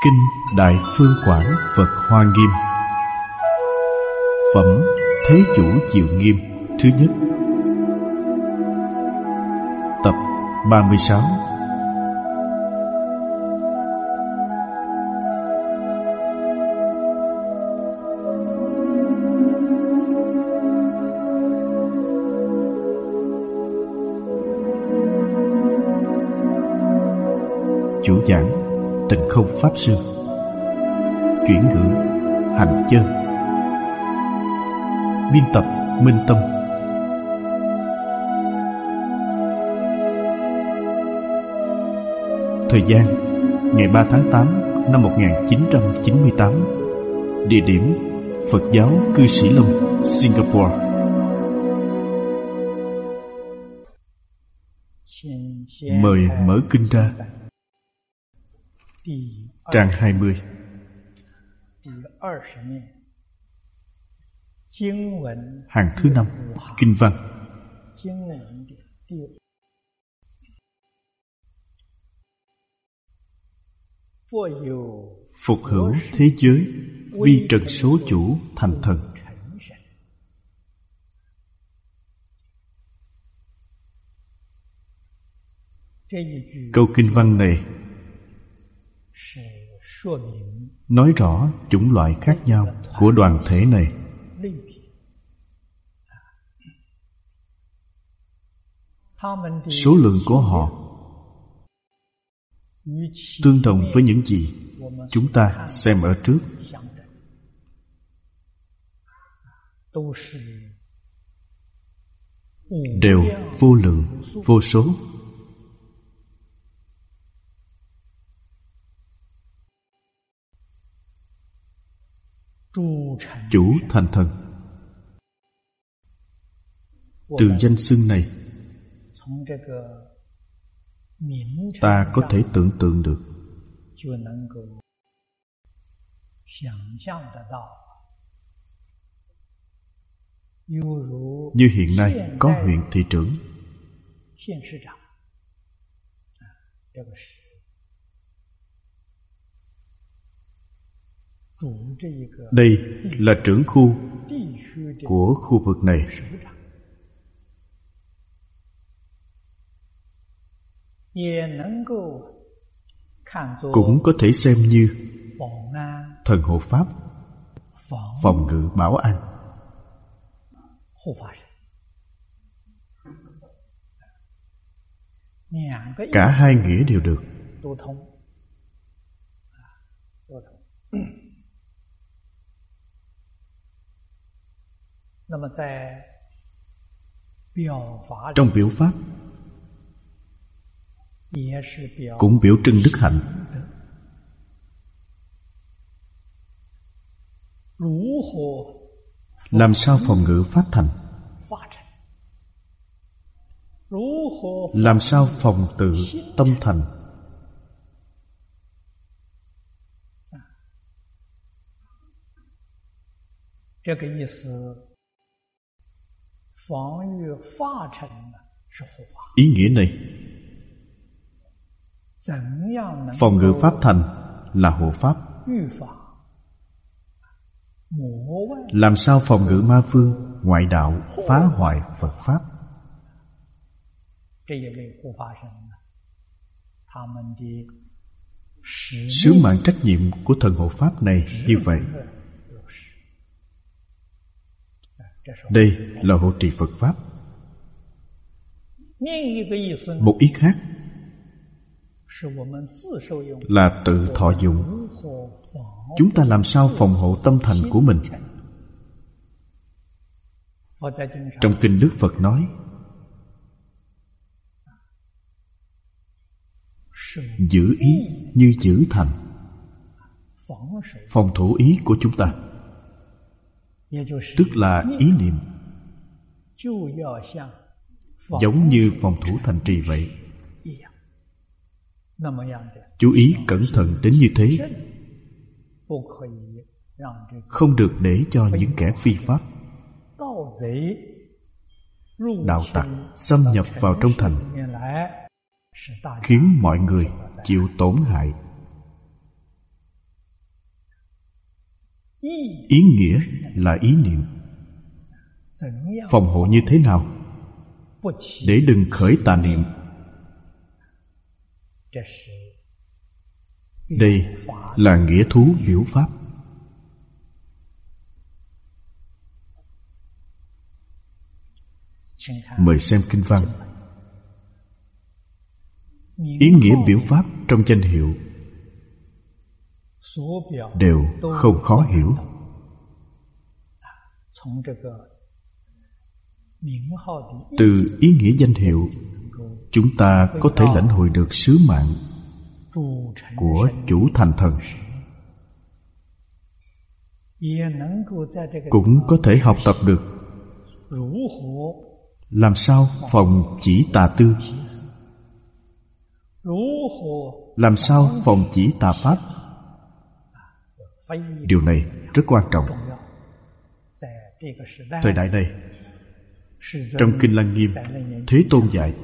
Kinh Đại Phương Quảng Phật Hoa Nghiêm. Phẩm Thế Chủ Diệu Nghiêm thứ nhất. Tập 36. Chủ giảng Tịnh Không Pháp Sư. Chuyển ngữ Hành Chân. Biên tập Minh Tâm. Thời gian ngày 3 tháng 8 năm 1998. Địa điểm Phật giáo Cư Sĩ Long, Singapore. Mời mở kinh ra. Trang 20. Hàng thứ 5. Kinh văn. Phục hữu thế giới, vi trần số chủ thành thần. Câu kinh văn này nói rõ chủng loại khác nhau của đoàn thể này. Số lượng của họ tương đồng với những gì chúng ta xem ở trước. Đều vô lượng, vô số. Chủ thành thần. Từ danh xưng này, ta có thể tưởng tượng được như hiện nay có huyện thị trưởng. Đây là trưởng khu của khu vực này. Cũng có thể xem như thần hộ pháp, phòng ngự bảo an. Cả hai nghĩa đều được. Trong biểu pháp cũng biểu trưng đức hạnh. Làm sao phòng ngự pháp thành? Làm sao phòng tự tâm thành? Ý nghĩa này, phòng ngự pháp thành là hộ pháp. Làm sao phòng ngự ma phương, ngoại đạo phá hoại Phật pháp? Sứ mạng trách nhiệm của thần hộ pháp này như vậy. Đây là hộ trì Phật pháp. Một ý khác là tự thọ dụng. Chúng ta làm sao phòng hộ tâm thành của mình? Trong kinh Đức Phật nói, giữ ý như giữ thành. Phòng thủ ý của chúng ta, tức là ý niệm, giống như phòng thủ thành trì vậy. Chú ý cẩn thận đến như thế, không được để cho những kẻ phi pháp, đạo tặc xâm nhập vào trong thành, khiến mọi người chịu tổn hại. Ý nghĩa là ý niệm. Phòng hộ như thế nào để đừng khởi tà niệm? Đây là nghĩa thú biểu pháp. Mời xem kinh văn. Ý nghĩa biểu pháp trong danh hiệu đều không khó hiểu. Từ ý nghĩa danh hiệu, chúng ta có thể lãnh hội được sứ mạng của chủ thành thần, cũng có thể học tập được làm sao phòng chỉ tà tư, làm sao phòng chỉ tà pháp. Điều này rất quan trọng. Thời đại này, trong Kinh Lăng Nghiêm, Thế Tôn dạy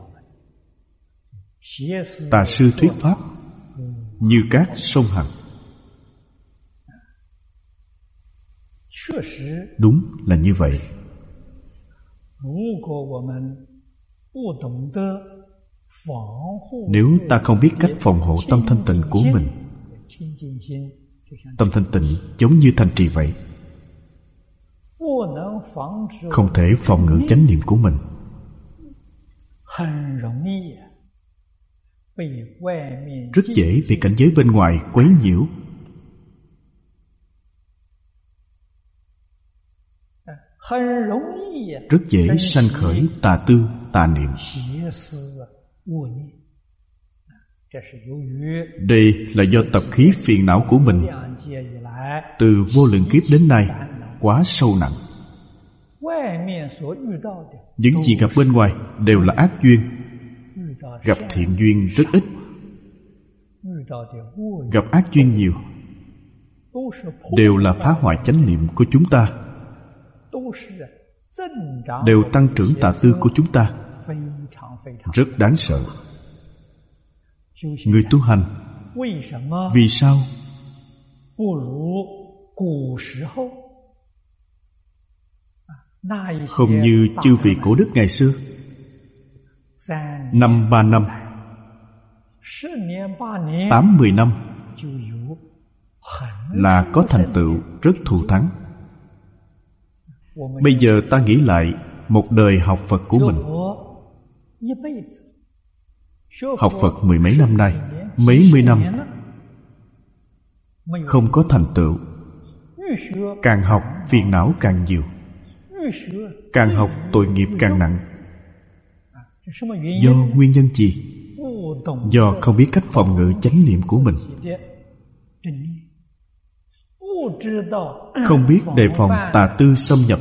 tà sư thuyết pháp như cát sông Hằng. Đúng là như vậy. Nếu ta không biết cách phòng hộ tâm thanh tịnh của mình, tâm thanh tịnh giống như thanh trì vậy, không thể phòng ngự chánh niệm của mình, rất dễ bị cảnh giới bên ngoài quấy nhiễu. Rất dễ sanh khởi tà tư, tà niệm. Đây là do tập khí phiền não của mình từ vô lượng kiếp đến nay quá sâu nặng. Những gì gặp bên ngoài đều là ác duyên, gặp thiện duyên rất ít. Gặp ác duyên nhiều đều là phá hoại chánh niệm của chúng ta, đều tăng trưởng tà tư của chúng ta. Rất đáng sợ. Người tu hành vì sao không như chư vị cổ đức ngày xưa? 5-3 năm, 8-10 năm là có thành tựu rất thù thắng. Bây giờ ta nghĩ lại một đời học Phật của mình, học Phật mười mấy năm nay, mấy mươi năm không có thành tựu. Càng học phiền não càng nhiều, càng học tội nghiệp càng nặng. Do nguyên nhân gì? Do không biết cách phòng ngự chánh niệm của mình, không biết đề phòng tà tư xâm nhập.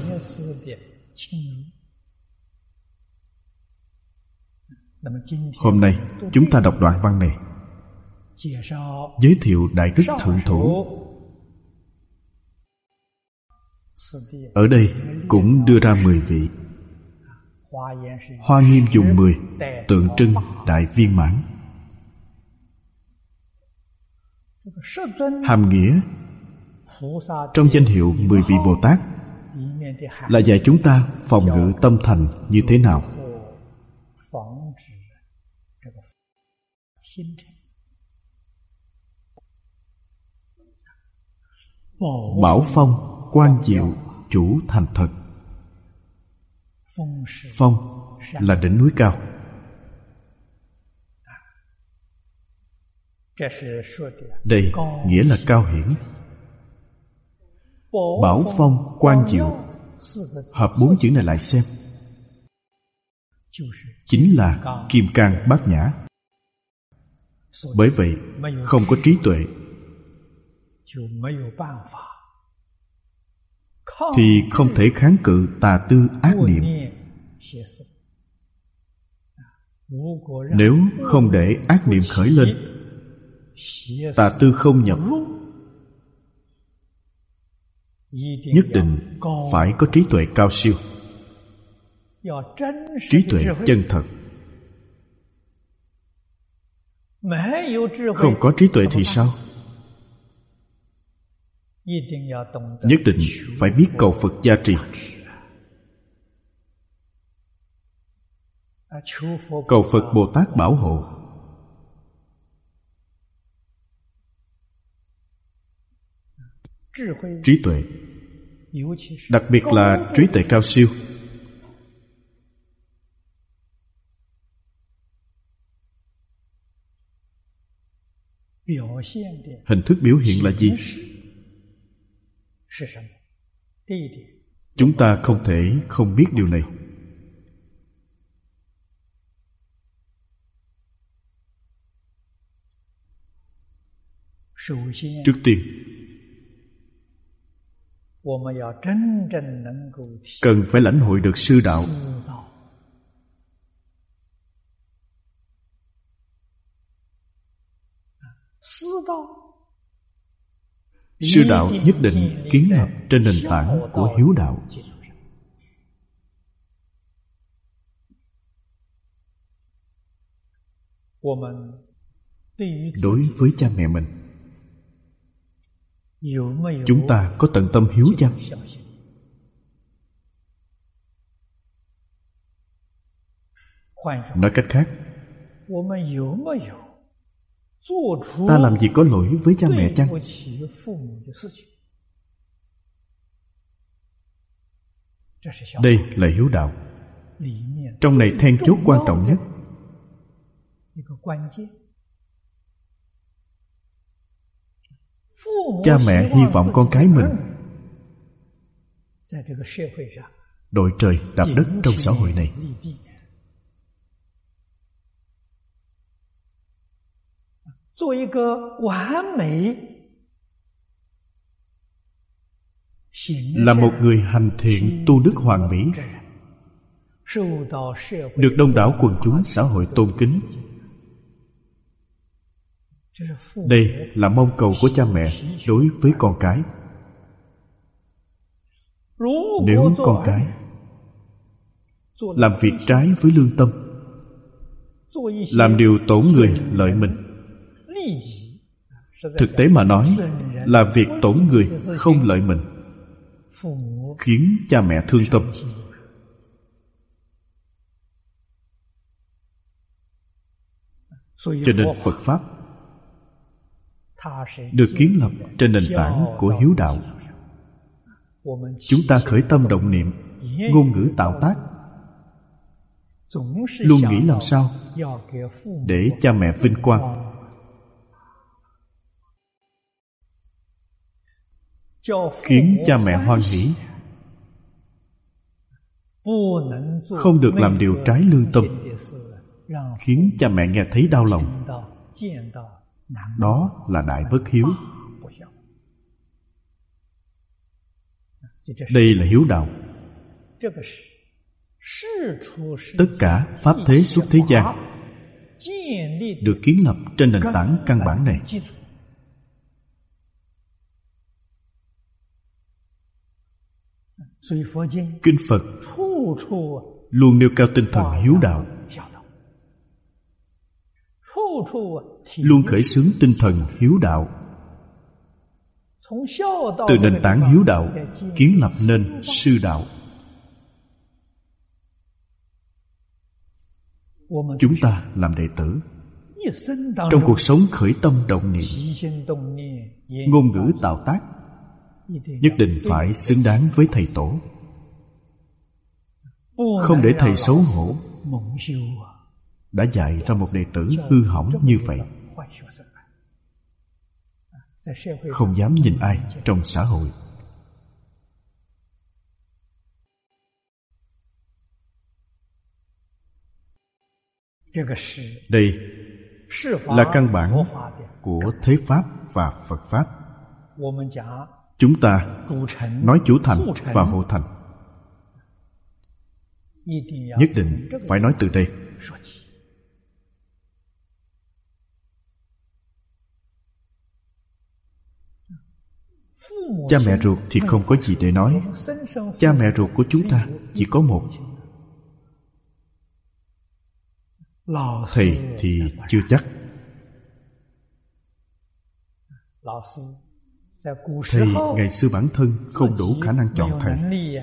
Hôm nay chúng ta đọc đoạn văn này, giới thiệu Đại Đức Thượng Thủ. Ở đây cũng đưa ra 10 vị. Hoa Nghiêm dùng 10 tượng trưng đại viên mãn. Hàm nghĩa trong danh hiệu 10 vị Bồ Tát là dạy chúng ta phòng ngự tâm thành như thế nào. Bảo phong quan diệu chủ thành thật. Phong là đỉnh núi cao. Đây nghĩa là cao hiển. Bảo phong quan diệu, hợp 4 chữ này lại xem, chính là kim cang bát nhã. Bởi vậy không có trí tuệ thì không thể kháng cự tà tư ác niệm. Nếu không để ác niệm khởi lên, tà tư không nhập, nhất định phải có trí tuệ cao siêu, trí tuệ chân thật. Không có trí tuệ thì sao? nhất định phải biết cầu Phật gia trì. Cầu Phật Bồ Tát bảo hộ. Trí tuệ, đặc biệt là trí tuệ cao siêu, hình thức biểu hiện là gì? Chúng ta không thể không biết điều này. Trước tiên, cần phải lãnh hội được sư đạo. Sư đạo nhất định kiến lập trên nền tảng của hiếu đạo. Đối với cha mẹ mình, chúng ta có tận tâm hiếu chăng? Nói cách khác, ta làm gì có lỗi với cha mẹ chăng? Đây là hiếu đạo. Trong này then chốt quan trọng nhất. Cha mẹ hy vọng con cái mình đội trời đạp đất trong xã hội này. Là một người hành thiện tu đức hoàn mỹ, được đông đảo quần chúng xã hội tôn kính. Đây là mong cầu của cha mẹ đối với con cái. Nếu con cái làm việc trái với lương tâm, làm điều tổn người lợi mình, thực tế mà nói là việc tổn người không lợi mình, khiến cha mẹ thương tâm. Cho nên Phật Pháp được kiến lập trên nền tảng của hiếu đạo. Chúng ta khởi tâm động niệm, ngôn ngữ tạo tác, luôn nghĩ làm sao để cha mẹ vinh quang, khiến cha mẹ hoan hỷ, không được làm điều trái lương tâm, khiến cha mẹ nghe thấy đau lòng. Đó là đại bất hiếu. Đây là hiếu đạo. Tất cả pháp thế xuất thế gian được kiến lập trên nền tảng căn bản này. Kinh Phật luôn nêu cao tinh thần hiếu đạo, luôn khởi xướng tinh thần hiếu đạo. Từ nền tảng hiếu đạo kiến lập nên sư đạo. Chúng ta làm đệ tử, trong cuộc sống khởi tâm động niệm, ngôn ngữ tạo tác, nhất định phải xứng đáng với thầy tổ, không để thầy xấu hổ đã dạy ra một đệ tử hư hỏng như vậy, không dám nhìn ai trong xã hội. Đây là căn bản của thế Pháp và Phật Pháp. Chúng ta nói chủ thành và hộ thành, nhất định phải nói từ đây. Cha mẹ ruột thì không có gì để nói. Cha mẹ ruột của chúng ta chỉ có một. Thầy thì chưa chắc. thì ngày xưa bản thân không đủ khả năng chọn thầy.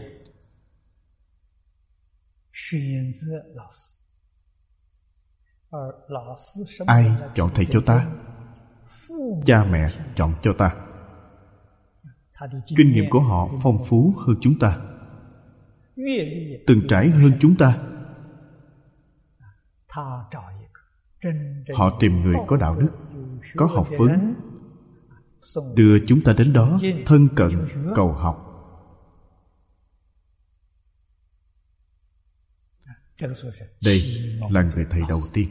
Ai chọn thầy cho ta? Cha mẹ chọn cho ta. Kinh nghiệm của họ phong phú hơn chúng ta, từng trải hơn chúng ta. Họ tìm người có đạo đức, có học vấn, đưa chúng ta đến đó thân cận cầu học. Đây là người thầy đầu tiên.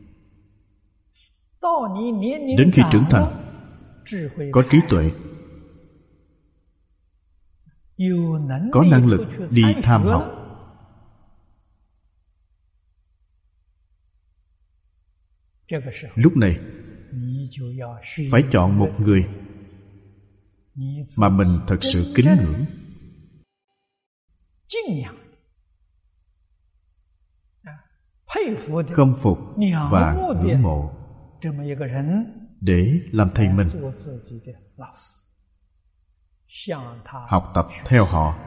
Đến khi trưởng thành, có trí tuệ, có năng lực đi tham học, lúc này phải chọn một người mà mình thật sự kính ngưỡng, khâm phục và ngưỡng mộ, để làm thầy mình, học tập theo họ.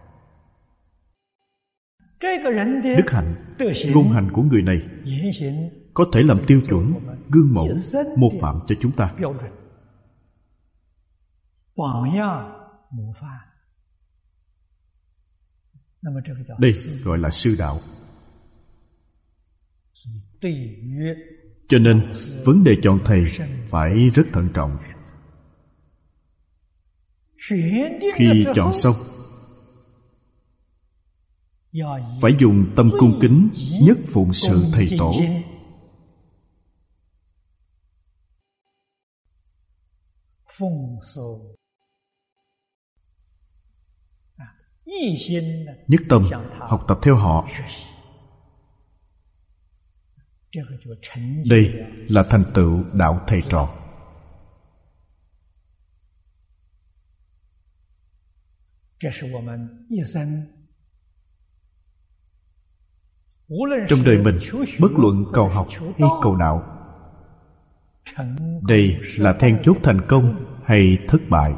Đức hạnh, ngôn hành của người này có thể làm tiêu chuẩn, gương mẫu, mô phạm cho chúng ta. Đây gọi là sư đạo. Cho nên vấn đề chọn thầy phải rất thận trọng. Khi chọn xong, phải dùng tâm cung kính nhất phụng sự thầy tổ. Nhất tâm học tập theo họ. Đây là thành tựu đạo thầy trò. Trong đời mình, bất luận cầu học hay cầu đạo, đây là then chốt thành công hay thất bại,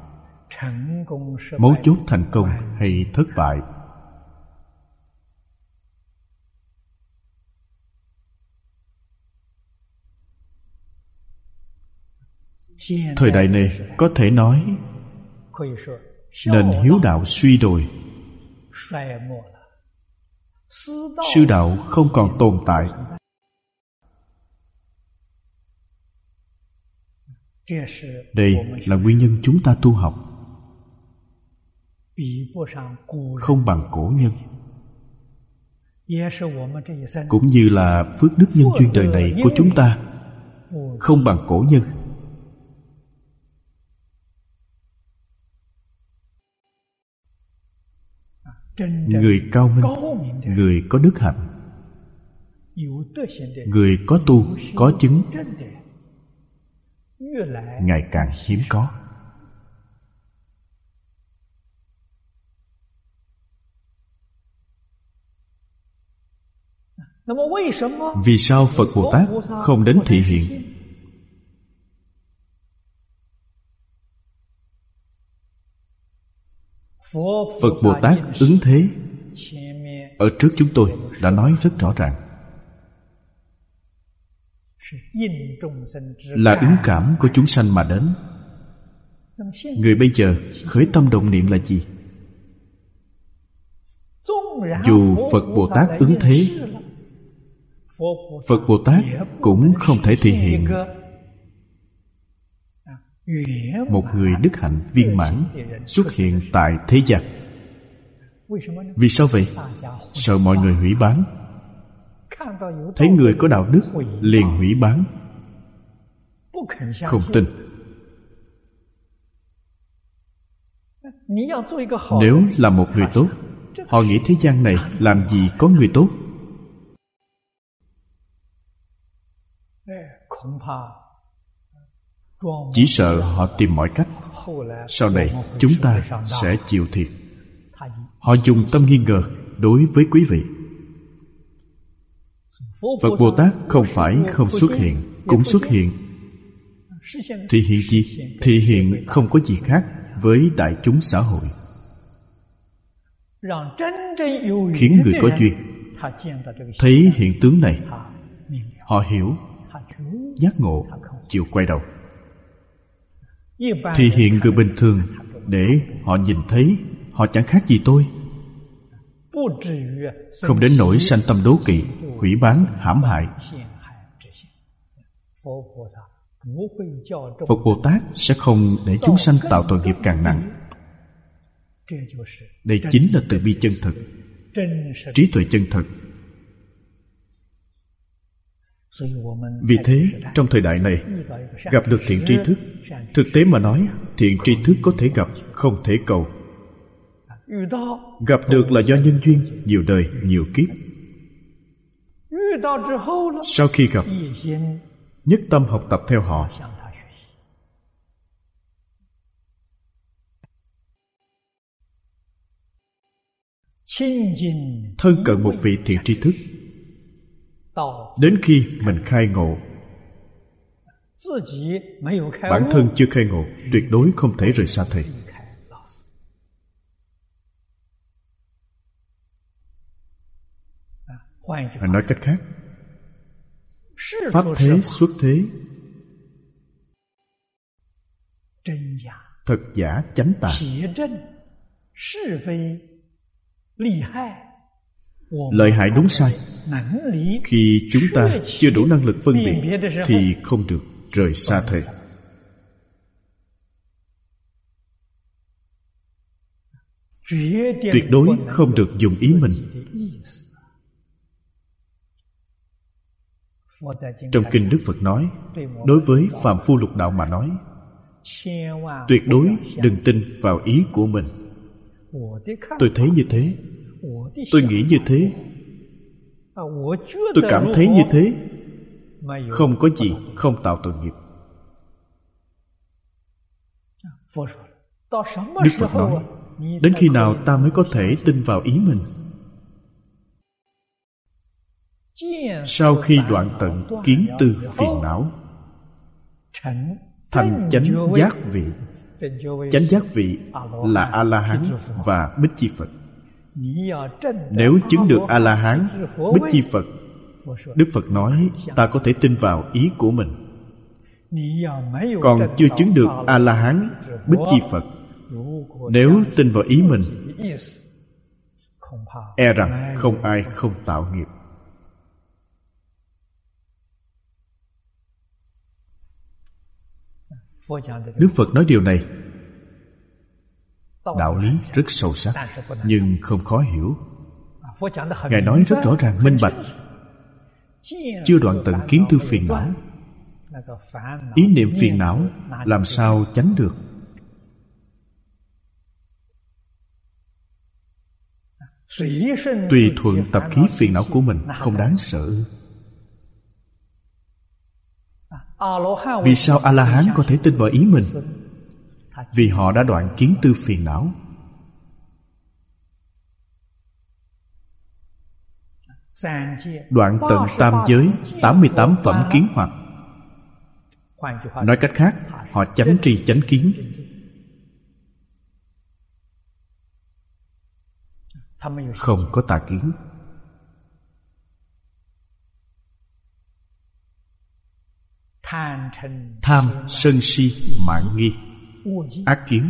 mấu chốt thành công hay thất bại. Thời đại này có thể nói nền hiếu đạo suy đồi, sư đạo không còn tồn tại. Đây là nguyên nhân chúng ta tu học không bằng cổ nhân, cũng như là phước đức nhân duyên đời này của chúng ta không bằng cổ nhân. Người cao minh, người có đức hạnh, người có tu, có chứng, ngày càng hiếm có. Vì sao Phật Bồ Tát không đến thị hiện? Phật Bồ Tát ứng thế ở trước chúng tôi đã nói rất rõ ràng, là ứng cảm của chúng sanh mà đến. Người bây giờ khởi tâm động niệm là gì? Dù Phật Bồ Tát ứng thế, Phật Bồ Tát cũng không thể thể hiện một người đức hạnh viên mãn xuất hiện tại thế gian. Vì sao vậy? Sợ mọi người hủy bán. Thấy người có đạo đức liền hủy bán, không tin. Nếu là một người tốt, họ nghĩ thế gian này làm gì có người tốt. Chỉ sợ họ tìm mọi cách, sau này chúng ta sẽ chịu thiệt. Họ dùng tâm nghi ngờ đối với quý vị. Phật Bồ Tát không phải không xuất hiện, cũng xuất hiện. Thị hiện gì? Thị hiện không có gì khác với đại chúng xã hội, khiến người có duyên thấy hiện tướng này, họ hiểu, giác ngộ, chịu quay đầu. Thị hiện người bình thường để họ nhìn thấy họ chẳng khác gì tôi, không đến nỗi sanh tâm đố kỵ, hủy báng, hãm hại. Phật Bồ Tát sẽ không để chúng sanh tạo tội nghiệp càng nặng. Đây chính là từ bi chân thực, trí tuệ chân thực. Vì thế, trong thời đại này, gặp được thiện tri thức, thực tế mà nói, thiện tri thức có thể gặp, không thể cầu. Gặp được là do nhân duyên, nhiều đời, nhiều kiếp. Sau khi gặp, nhất tâm học tập theo họ. Thân cận một vị thiện tri thức, đến khi mình khai ngộ. Bản thân chưa khai ngộ, tuyệt đối không thể rời xa thầy. Nói cách khác, pháp thế xuất thế, thật giả chánh tà, lợi hại đúng sai. Khi chúng ta chưa đủ năng lực phân biệt thì không được rời xa thầy. Tuyệt đối không được dùng ý mình. Trong kinh Đức Phật nói, đối với phàm phu lục đạo mà nói, tuyệt đối đừng tin vào ý của mình. Tôi thấy như thế, tôi nghĩ như thế, tôi cảm thấy như thế. Không có gì không tạo tội nghiệp. Đức Phật nói, đến khi nào ta mới có thể tin vào ý mình? Sau khi đoạn tận kiến tư phiền não, thành chánh giác vị. Chánh giác vị là A-la-hán và Bích Chi Phật. Nếu chứng được A-la-hán, Bích Chi Phật, Đức Phật nói ta có thể tin vào ý của mình. Còn chưa chứng được A-la-hán, Bích Chi Phật, nếu tin vào ý mình, e rằng không ai không tạo nghiệp. Đức Phật nói điều này, đạo lý rất sâu sắc, nhưng không khó hiểu. Ngài nói rất rõ ràng minh bạch. Chưa đoạn tận kiến tư phiền não, ý niệm phiền não làm sao tránh được? Tùy thuận tập khí phiền não của mình không đáng sợ. Vì sao A-la-hán có thể tin vào ý mình? Vì họ đã đoạn kiến tư phiền não. Đoạn tận tam giới, 88 phẩm kiến hoặc. Nói cách khác, họ chánh tri chánh kiến. Không có tà kiến. Tham, sân si, mạn nghi, ác kiến,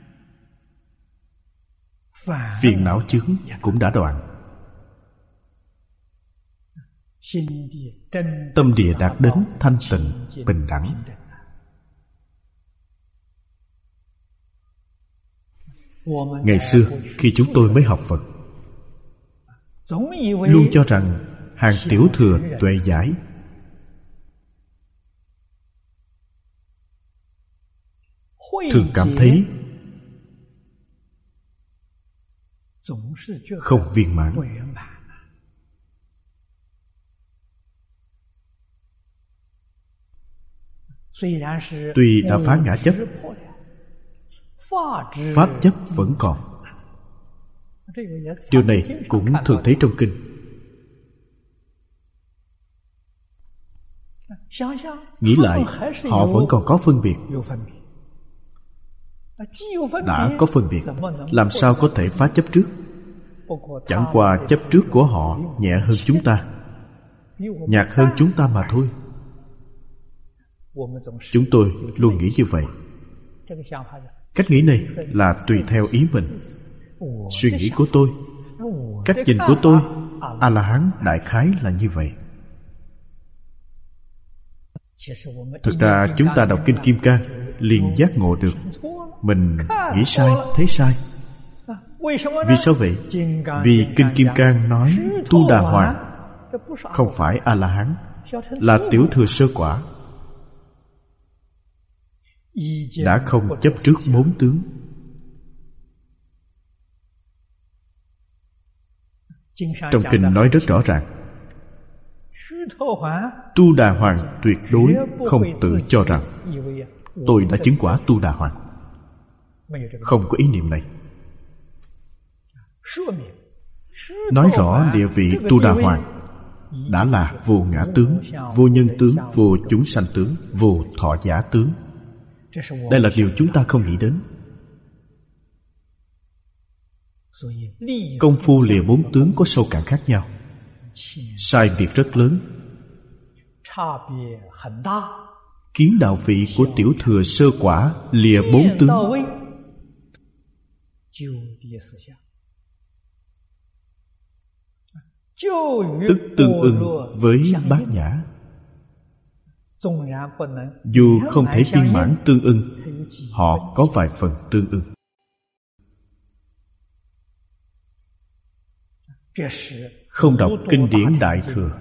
phiền não chướng cũng đã đoạn. Tâm địa đạt đến thanh tịnh, bình đẳng. Ngày xưa khi chúng tôi mới học Phật, luôn cho rằng hàng tiểu thừa tuệ giải, thường cảm thấy không viên mãn. Tuy đã phá ngã chấp, pháp chấp vẫn còn. Điều này cũng thường thấy trong kinh. Nghĩ lại, họ vẫn còn có phân biệt. Đã có phân biệt, làm sao có thể phá chấp trước? Chẳng qua chấp trước của họ nhẹ hơn chúng ta, nhạt hơn chúng ta mà thôi. Chúng tôi luôn nghĩ như vậy. Cách nghĩ này là tùy theo ý mình. Suy nghĩ của tôi, cách nhìn của tôi, A-la-hán đại khái là như vậy. Thực ra chúng ta đọc Kinh Kim Cang liền giác ngộ được mình nghĩ sai, thấy sai. Vì sao vậy? Vì Kinh Kim Cang nói Tu Đà Hoàng không phải A-la-hán, là tiểu thừa sơ quả, đã không chấp trước bốn tướng. Trong kinh nói rất rõ ràng, Tu Đà Hoàng tuyệt đối không tự cho rằng tôi đã chứng quả Tu Đà Hoàng. Không có ý niệm này. Nói rõ địa vị Tu Đà Hoàng đã là vô ngã tướng, vô nhân tướng, vô chúng sanh tướng, vô thọ giả tướng. Đây là điều chúng ta không nghĩ đến. Công phu lìa bốn tướng có sâu cạn khác nhau, sai biệt rất lớn. Kiến đạo vị của tiểu thừa sơ quả lìa bốn tướng, tức tương ưng với bát nhã. Dù không thể viên mãn tương ưng, họ có vài phần tương ưng. Không đọc kinh điển Đại Thừa,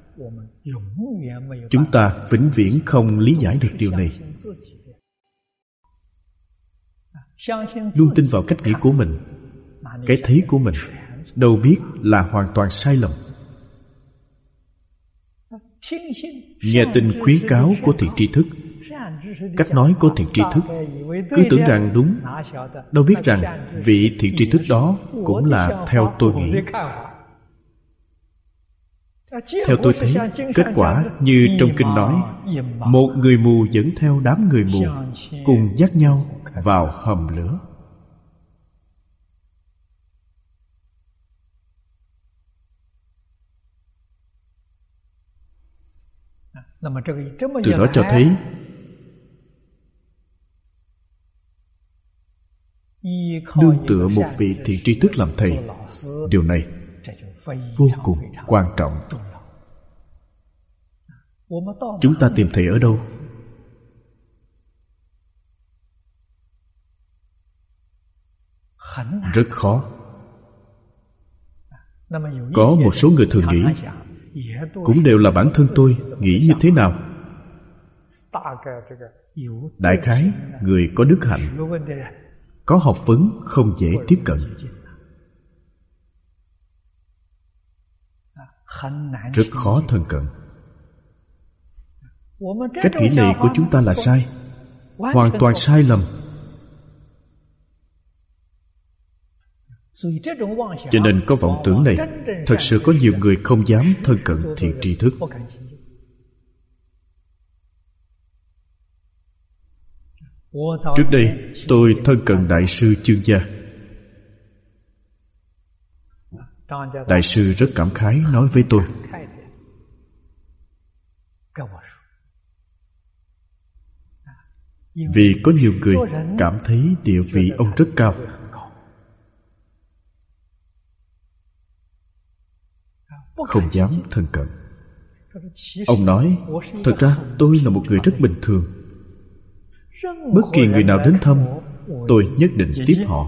chúng ta vĩnh viễn không lý giải được điều này. Luôn tin vào cách nghĩ của mình, cái thấy của mình, đâu biết là hoàn toàn sai lầm. Nghe tin khuyến cáo của thiện tri thức, cách nói của thiện tri thức, cứ tưởng rằng đúng, đâu biết rằng vị thiện tri thức đó cũng là theo tôi nghĩ. Theo tôi thấy, kết quả như trong kinh nói, một người mù dẫn theo đám người mù cùng dắt nhau vào hầm lửa. Từ đó cho thấy nương tựa một vị thiện tri thức làm thầy, điều này vô cùng quan trọng. Chúng ta tìm thầy ở đâu? Rất khó. Có một số người thường nghĩ cũng đều là bản thân tôi nghĩ như thế nào. Đại khái người có đức hạnh, có học vấn không dễ tiếp cận, rất khó thân cận. Cách nghĩ này của chúng ta là sai, hoàn toàn sai lầm. Cho nên có vọng tưởng này, thật sự có nhiều người không dám thân cận thiện tri thức. Trước đây tôi thân cận Đại sư Chương Gia. Đại sư rất cảm khái nói với tôi, vì có nhiều người cảm thấy địa vị ông rất cao. Không dám thân cận. Ông nói, thật ra tôi là một người rất bình thường. Bất kỳ người nào đến thăm, tôi nhất định tiếp họ.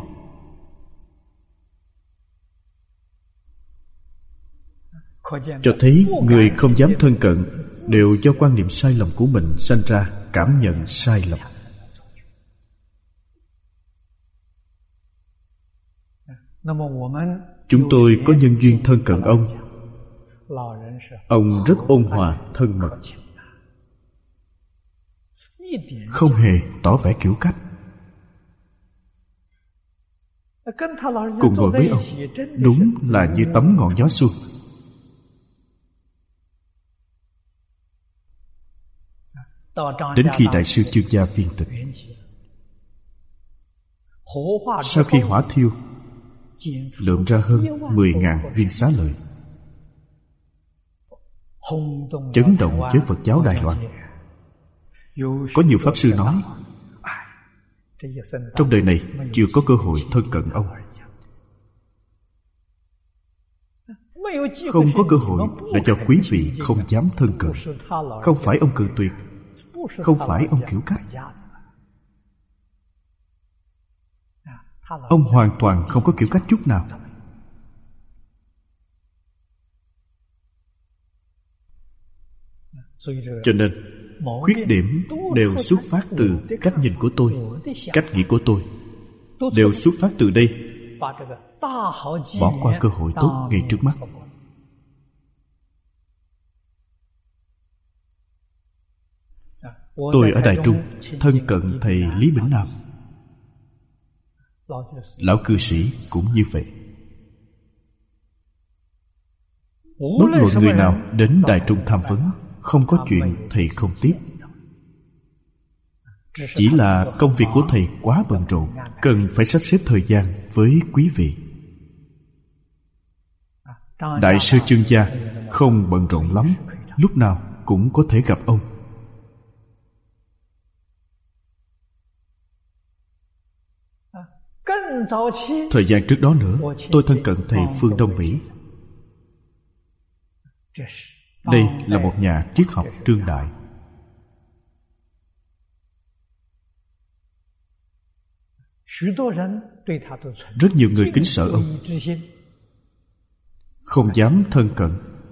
Cho thấy người không dám thân cận đều do quan niệm sai lầm của mình sanh ra cảm nhận sai lầm. Chúng tôi có nhân duyên thân cận ông. Ông rất ôn hòa, thân mật, không hề tỏ vẻ kiểu cách. Cùng ngồi với ông đúng là như tấm ngọn gió xuân. Đến khi Đại sư Chương Gia viên tịch, sau khi hỏa thiêu, lượm ra hơn 10.000 viên xá lợi, chấn động giới Phật giáo Đài Loan. Có nhiều Pháp Sư nói, trong đời này chưa có cơ hội thân cận ông. Không có cơ hội là do quý vị không dám thân cận. Không phải ông cự tuyệt, không phải ông kiểu cách. Ông hoàn toàn không có kiểu cách chút nào. Cho nên khuyết điểm đều xuất phát từ cách nhìn của tôi, cách nghĩ của tôi, đều xuất phát từ đây. Bỏ qua cơ hội tốt ngay trước mắt. Tôi ở Đài Trung thân cận thầy Lý Bỉnh Nam. Lão cư sĩ cũng như vậy. Bất luận người nào đến Đài Trung tham vấn, không có chuyện thầy không tiếp. Chỉ là công việc của thầy quá bận rộn, cần phải sắp xếp thời gian với quý vị. Đại sư Chương Gia không bận rộn lắm, lúc nào cũng có thể gặp ông. Thời gian trước đó nữa, tôi thân cận thầy Phương Đông Mỹ. Đây là một nhà triết học đương đại. Rất nhiều người kính sợ ông, không dám thân cận.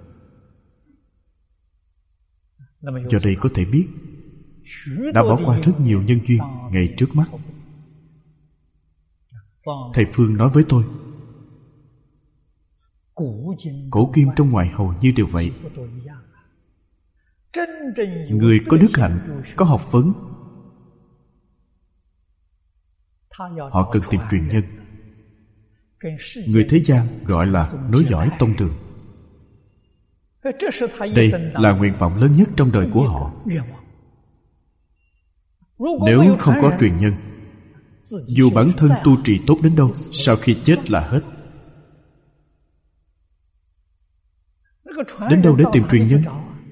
Do đây có thể biết đã bỏ qua rất nhiều nhân duyên ngay trước mắt. Thầy Phương nói với tôi, cổ kim trong ngoài hầu như đều vậy. Người có đức hạnh, có học vấn, họ cần tìm truyền nhân. Người thế gian gọi là nối dõi tông đường. Đây là nguyện vọng lớn nhất trong đời của họ. Nếu không có truyền nhân, dù bản thân tu trì tốt đến đâu, sau khi chết là hết. Đến đâu để tìm truyền nhân?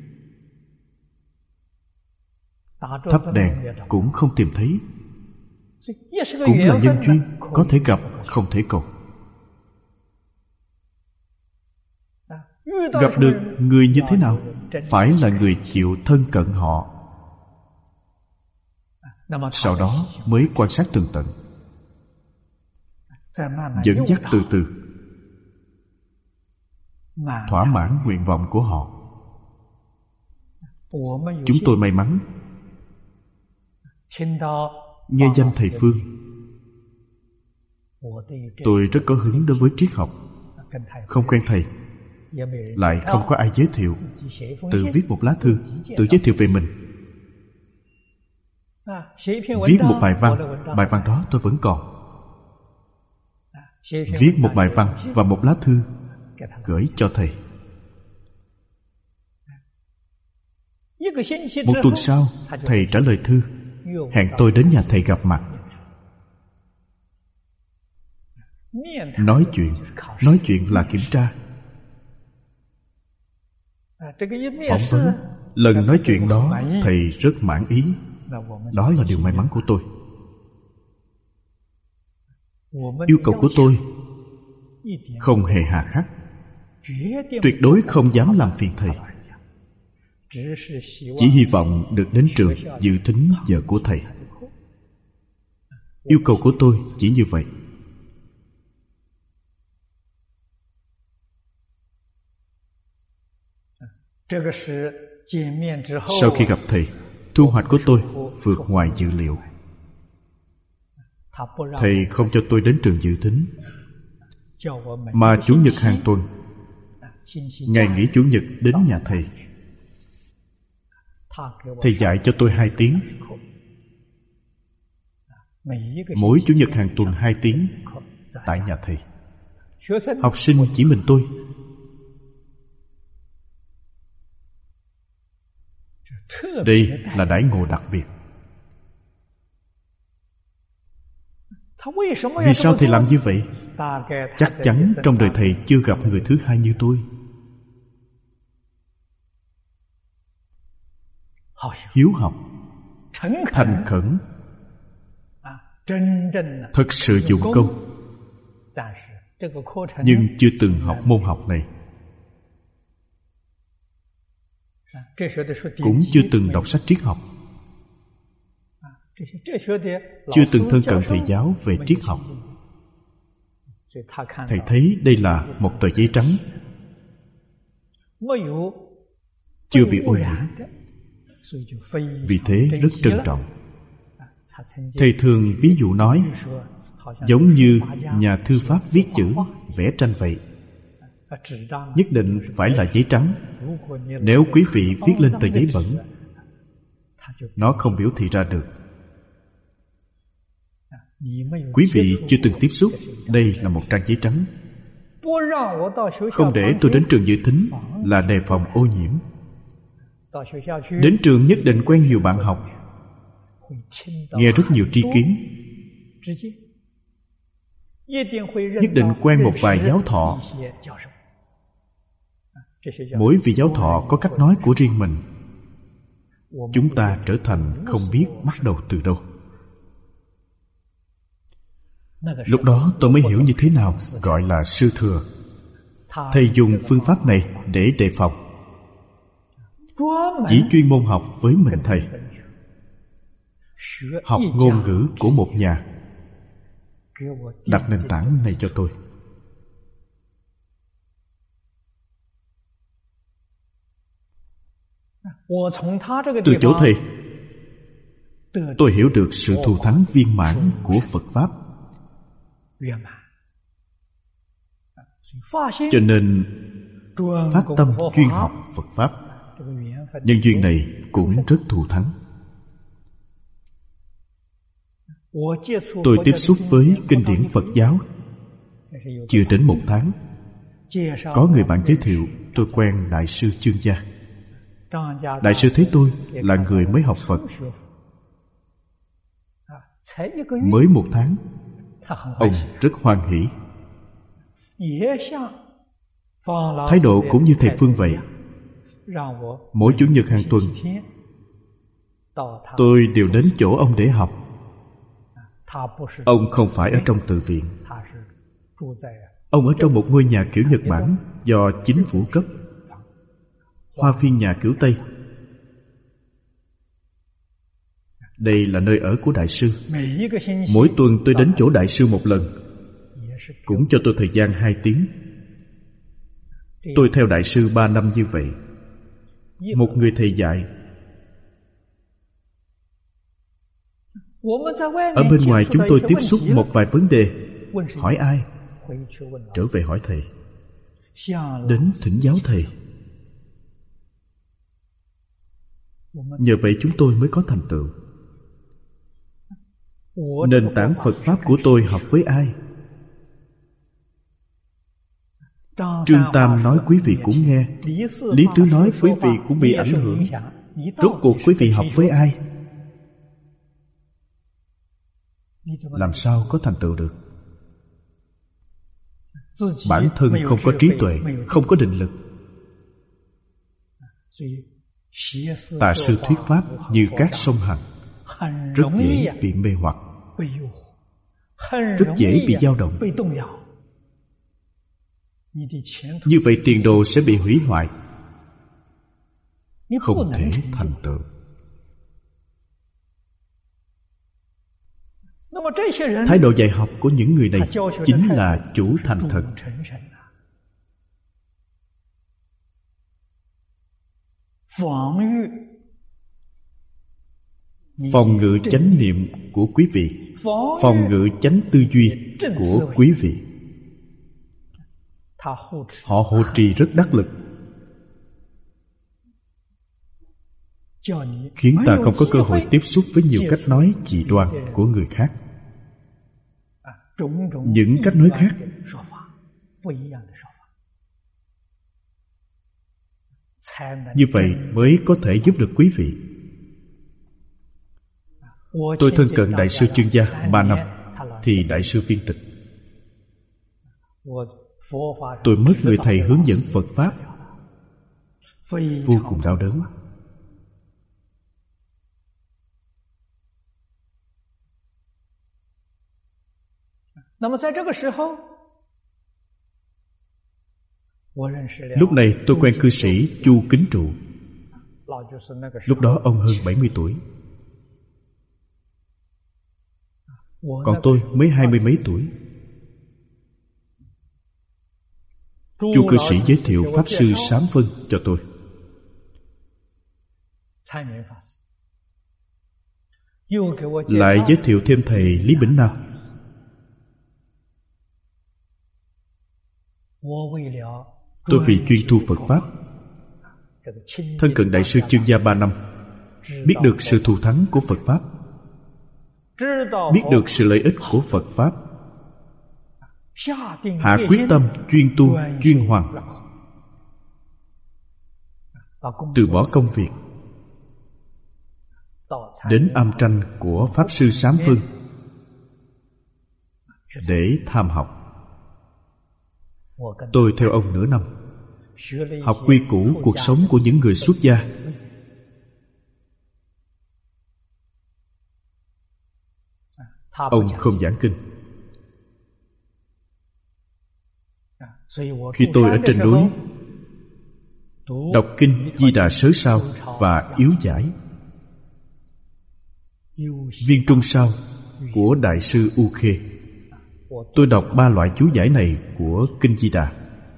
Thắp đèn cũng không tìm thấy. Cũng là nhân duyên, có thể gặp, không thể cầu. Gặp được người như thế nào? Phải là người chịu thân cận họ. Sau đó mới quan sát tường tận, dẫn dắt từ từ, thỏa mãn nguyện vọng của họ. Chúng tôi may mắn nghe danh thầy Phương. Tôi rất có hứng đối với triết học. Không quen thầy, lại không có ai giới thiệu, tự viết một lá thư, tự giới thiệu về mình. Viết một bài văn đó tôi vẫn còn. Viết một bài văn và một lá thư gửi cho thầy. Một tuần sau, thầy trả lời thư, hẹn tôi đến nhà thầy gặp mặt. Nói chuyện là kiểm tra. Phỏng vấn, lần nói chuyện đó thầy rất mãn ý. Đó là điều may mắn của tôi. Yêu cầu của tôi không hề hà khắc, tuyệt đối không dám làm phiền thầy. Chỉ hy vọng được đến trường dự thính giờ của thầy. Yêu cầu của tôi chỉ như vậy. Sau khi gặp thầy, thu hoạch của tôi vượt ngoài dự liệu. Thầy không cho tôi đến trường dự thính, mà Chủ nhật hàng tuần, ngày nghỉ Chủ nhật đến nhà thầy. Thầy dạy cho tôi 2 tiếng. Mỗi Chủ nhật hàng tuần 2 tiếng tại nhà thầy. Học sinh chỉ mình tôi. Đây là đãi ngộ đặc biệt. Vì sao thầy làm như vậy? Chắc chắn trong đời thầy chưa gặp người thứ hai như tôi. Hiếu học, thành khẩn, thật sự dụng công, nhưng chưa từng học môn học này, cũng chưa từng đọc sách triết học, chưa từng thân cận thầy giáo về triết học. Thầy thấy đây là một tờ giấy trắng, chưa bị ô nhiễm, vì thế rất trân trọng. Thầy thường ví dụ nói, giống như nhà thư pháp viết chữ, vẽ tranh vậy. Nhất định phải là giấy trắng. Nếu quý vị viết lên tờ giấy bẩn, nó không biểu thị ra được. Quý vị chưa từng tiếp xúc, đây là một trang giấy trắng. Không để tôi đến trường dự thính là đề phòng ô nhiễm. Đến trường nhất định quen nhiều bạn học, nghe rất nhiều tri kiến, nhất định quen một vài giáo thọ. Mỗi vị giáo thọ có cách nói của riêng mình. Chúng ta trở thành không biết bắt đầu từ đâu. Lúc đó tôi mới hiểu như thế nào gọi là sư thừa. Thầy dùng phương pháp này để đề phòng, chỉ chuyên môn học với mình thầy, học ngôn ngữ của một nhà, đặt nền tảng này cho tôi. Từ chỗ thầy, tôi hiểu được sự thù thắng viên mãn của Phật Pháp. Cho nên phát tâm chuyên học Phật Pháp. Nhân duyên này cũng rất thù thắng. Tôi tiếp xúc với kinh điển Phật giáo chưa đến 1 tháng. Có người bạn giới thiệu tôi quen Đại sư Chương Gia. Đại sư thấy tôi là người mới học Phật. Mới 1 tháng, ông rất hoan hỷ. Thái độ cũng như thầy Phương vậy. Mỗi Chủ nhật hàng tuần, tôi đều đến chỗ ông để học. Ông không phải ở trong tự viện. Ông ở trong một ngôi nhà kiểu Nhật Bản do chính phủ cấp, hoa viên nhà kiểu Tây. Đây là nơi ở của Đại sư. Mỗi tuần tôi đến chỗ Đại sư 1 lần, cũng cho tôi thời gian 2 tiếng. Tôi theo Đại sư 3 năm như vậy. Một người thầy dạy. Ở bên ngoài chúng tôi tiếp xúc một vài vấn đề. Hỏi ai? Trở về hỏi thầy. Đến thỉnh giáo thầy. Nhờ vậy chúng tôi mới có thành tựu. Nền tảng Phật Pháp của tôi hợp với ai? Trương Tam nói quý vị cũng nghe, Lý Tứ nói quý vị cũng bị ảnh hưởng. Rốt cuộc quý vị học với ai? Làm sao có thành tựu được? Bản thân không có trí tuệ, không có định lực. Tà sư thuyết pháp như các sông Hằng, rất dễ bị mê hoặc, rất dễ bị dao động. Như vậy tiền đồ sẽ bị hủy hoại, không thể thành tựu. Thái độ dạy học của những người này chính là chủ thành thật. Phòng ngự chánh niệm của quý vị, phòng ngự chánh tư duy của quý vị. Họ hộ trì rất đắc lực, khiến ta không có cơ hội tiếp xúc với nhiều cách nói dị đoan của người khác. Những cách nói khác Như vậy mới có thể giúp được quý vị. Tôi thân cận Đại sư Chương Gia 3 năm, thì Đại sư viên tịch. Tôi mất người thầy hướng dẫn Phật Pháp, vô cùng đau đớn. Lúc này tôi quen cư sĩ Chu Kính Trụ. Lúc đó ông hơn 70 tuổi, còn tôi mới 20 mấy tuổi. Chu cư sĩ giới thiệu Pháp Sư Sám Vân cho tôi. Lại giới thiệu thêm thầy Lý Bỉnh Nam. Tôi vì chuyên tu Phật Pháp, thân cận Đại sư Chương Gia 3 năm, biết được sự thù thắng của Phật Pháp, biết được sự lợi ích của Phật Pháp, hạ quyết tâm chuyên tu chuyên hoàn, từ bỏ công việc, đến am tranh của Pháp Sư Sám Vân để tham học. Tôi theo ông nửa năm, học quy củ cuộc sống của những người xuất gia. Ông không giảng kinh. Khi tôi ở trên núi, đọc kinh Di Đà Sớ Sao và Yếu Giải, Viên Trung Sao của Đại sư U Khê. Tôi đọc 3 loại chú giải này của kinh Di Đà,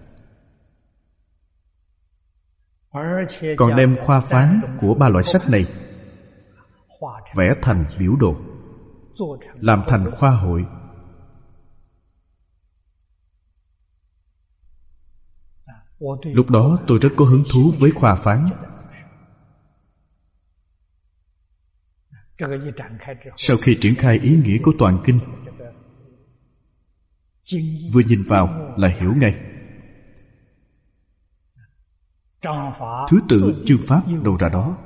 còn đem khoa phán của 3 loại sách này vẽ thành biểu đồ, làm thành khoa hội. Lúc đó tôi rất có hứng thú với khoa phán. Sau khi triển khai ý nghĩa của toàn kinh, vừa nhìn vào là hiểu ngay. Thứ tự chương pháp đâu ra đó.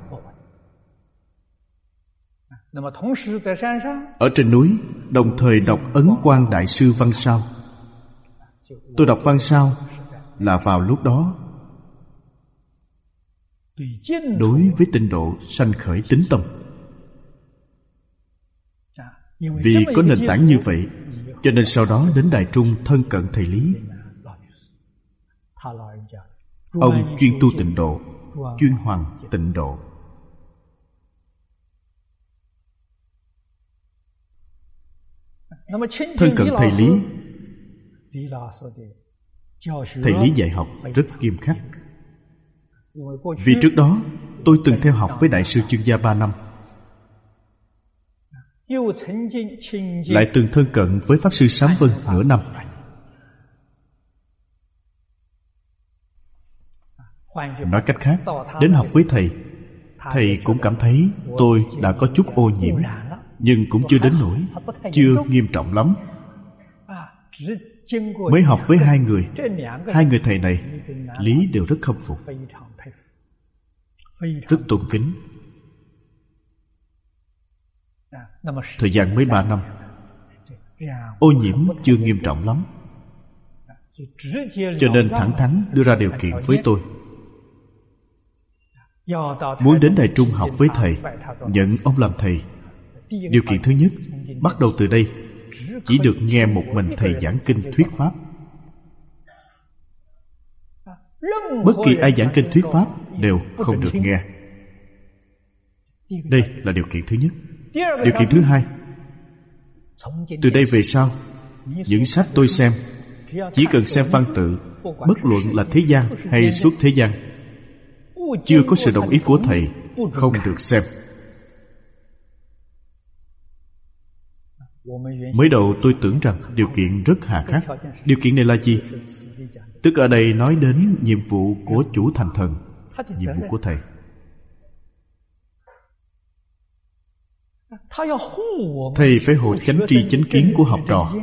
Ở trên núi đồng thời đọc Ấn Quang Đại sư Văn Sao. Tôi đọc Văn Sao là vào lúc đó đối với tịnh độ sanh khởi tín tâm. Vì có nền tảng như vậy, cho nên sau đó đến Đài Trung thân cận thầy Lý. Ông chuyên tu tịnh độ, chuyên hoàn tịnh độ. Thân cận thầy Lý, thầy Lý dạy học rất nghiêm khắc. Vì trước đó tôi từng theo học với Đại sư Chương Gia 3 năm, lại từng thân cận với Pháp Sư Sám Vân nửa năm. Nói cách khác, đến học với thầy, thầy cũng cảm thấy tôi đã có chút ô nhiễm, nhưng cũng chưa đến nỗi, chưa nghiêm trọng lắm. Mới học với 2 người, 2 người thầy này, Lý đều rất khâm phục, rất tôn kính. Thời gian mới 3 năm, ô nhiễm chưa nghiêm trọng lắm, cho nên thẳng thắn đưa ra điều kiện với tôi. Muốn đến Đài Trung học với thầy, nhận ông làm thầy, điều kiện thứ nhất, bắt đầu từ đây chỉ được nghe một mình thầy giảng kinh thuyết pháp. Bất kỳ ai giảng kinh thuyết pháp đều không được nghe. Đây là điều kiện thứ nhất. Điều kiện thứ hai, từ đây về sau, những sách tôi xem, chỉ cần xem văn tự, bất luận là thế gian hay xuất thế gian, chưa có sự đồng ý của thầy, không được xem. Mới đầu tôi tưởng rằng điều kiện rất hà khắc. Điều kiện này là gì? Tức ở đây nói đến nhiệm vụ của chủ thành thần, nhiệm vụ của thầy. Thầy phải hộ chánh tri chánh kiến của học trò,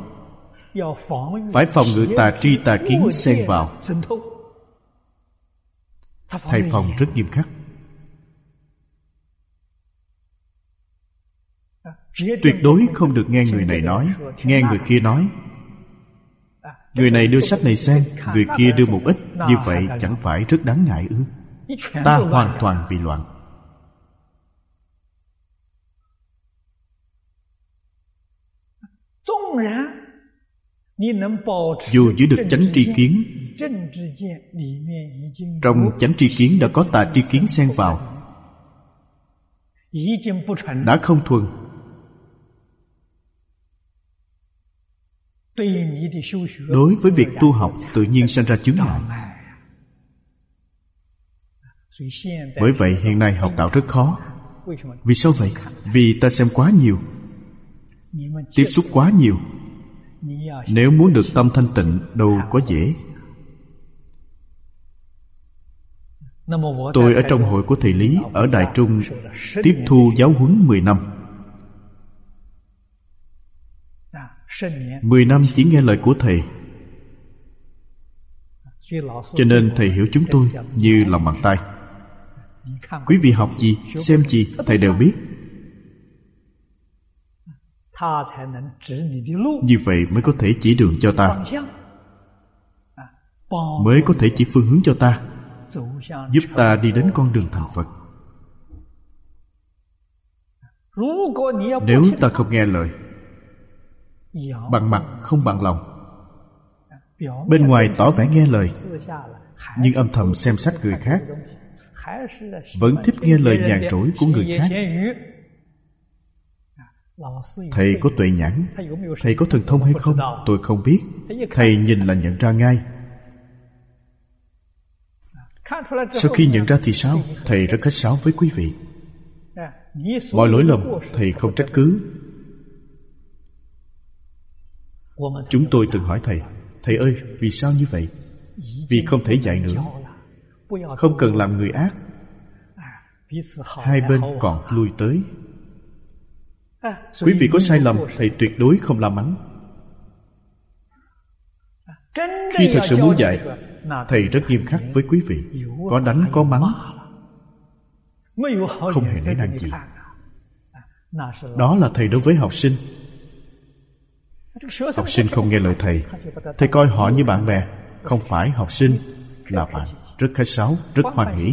phải phòng ngự tà tri tà kiến xen vào. Thầy phòng rất nghiêm khắc. Tuyệt đối không được nghe người này nói, nghe người kia nói. Người này đưa sách này sang, người kia đưa một ít. Như vậy chẳng phải rất đáng ngại ư? Ta hoàn toàn bị loạn. Dù giữ được chánh tri kiến, trong chánh tri kiến đã có tà tri kiến xen vào, đã không thuần, đối với việc tu học tự nhiên sinh ra chướng ngại. Bởi vậy hiện nay học đạo rất khó. Vì sao vậy? Vì ta xem quá nhiều, tiếp xúc quá nhiều. Nếu muốn được tâm thanh tịnh đâu có dễ. Tôi ở trong hội của thầy Lý ở Đài Trung tiếp thu giáo huấn 10 năm. 10 năm chỉ nghe lời của thầy, cho nên thầy hiểu chúng tôi như lòng bàn tay. Quý vị học gì, xem gì, thầy đều biết. Như vậy mới có thể chỉ đường cho ta, mới có thể chỉ phương hướng cho ta, giúp ta đi đến con đường thành Phật. Nếu ta không nghe lời, bằng mặt không bằng lòng, bên ngoài tỏ vẻ nghe lời, nhưng âm thầm xem sách người khác, vẫn thích nghe lời nhàn rỗi của người khác. Thầy có tuệ nhãn, thầy có thần thông hay không, tôi không biết. Thầy nhìn là nhận ra ngay. Sau khi nhận ra thì sao? Thầy rất khách sáo với quý vị. Mọi lỗi lầm thầy không trách cứ. Chúng tôi từng hỏi thầy, thầy ơi, vì sao như vậy? Vì không thể dạy nữa. Không cần làm người ác. Hai bên còn lui tới. Quý vị có sai lầm, thầy tuyệt đối không la mắng. Khi thật sự muốn dạy, thầy rất nghiêm khắc với quý vị. Có đánh, có mắng, không hề nể nang gì. Đó là thầy đối với học sinh. Học sinh không nghe lời thầy, thầy coi họ như bạn bè. Không phải học sinh, là bạn. Rất khách sáo, rất hoan hỉ.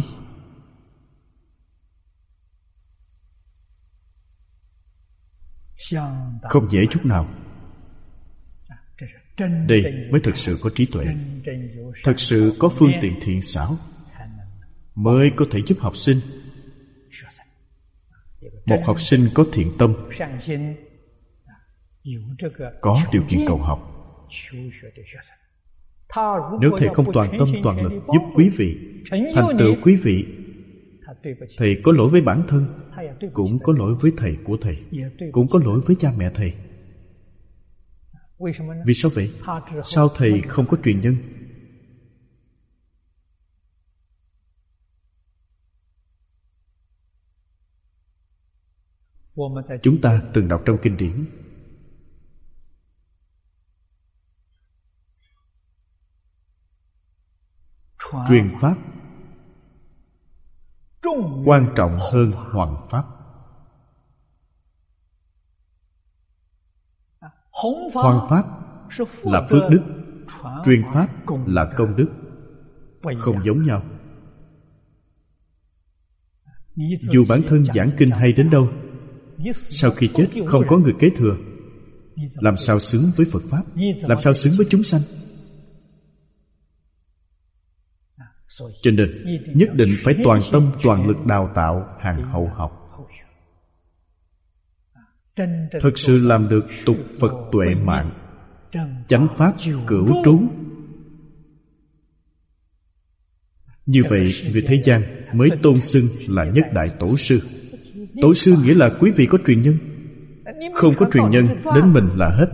Không dễ chút nào. Đây mới thực sự có trí tuệ, thực sự có phương tiện thiện xảo, mới có thể giúp học sinh. Một học sinh có thiện tâm, có điều kiện cầu học. Nếu thầy không toàn tâm toàn lực giúp quý vị, thành tựu quý vị, thầy có lỗi với bản thân, cũng có lỗi với thầy của thầy, cũng có lỗi với cha mẹ thầy. Vì sao vậy? Sao thầy không có truyền nhân? Chúng ta từng đọc trong kinh điển, truyền pháp quan trọng hơn hoằng pháp. Hoằng pháp là phước đức, truyền pháp là công đức, không giống nhau. Dù bản thân giảng kinh hay đến đâu, sau khi chết không có người kế thừa, làm sao xứng với Phật pháp, làm sao xứng với chúng sanh? Cho nên nhất định phải toàn tâm toàn lực đào tạo hàng hậu học, thực sự làm được tục Phật tuệ mạng, chánh pháp cửu trú. Như vậy người thế gian mới tôn xưng là nhất đại tổ sư. Tổ sư nghĩa là quý vị có truyền nhân. Không có truyền nhân, đến mình là hết.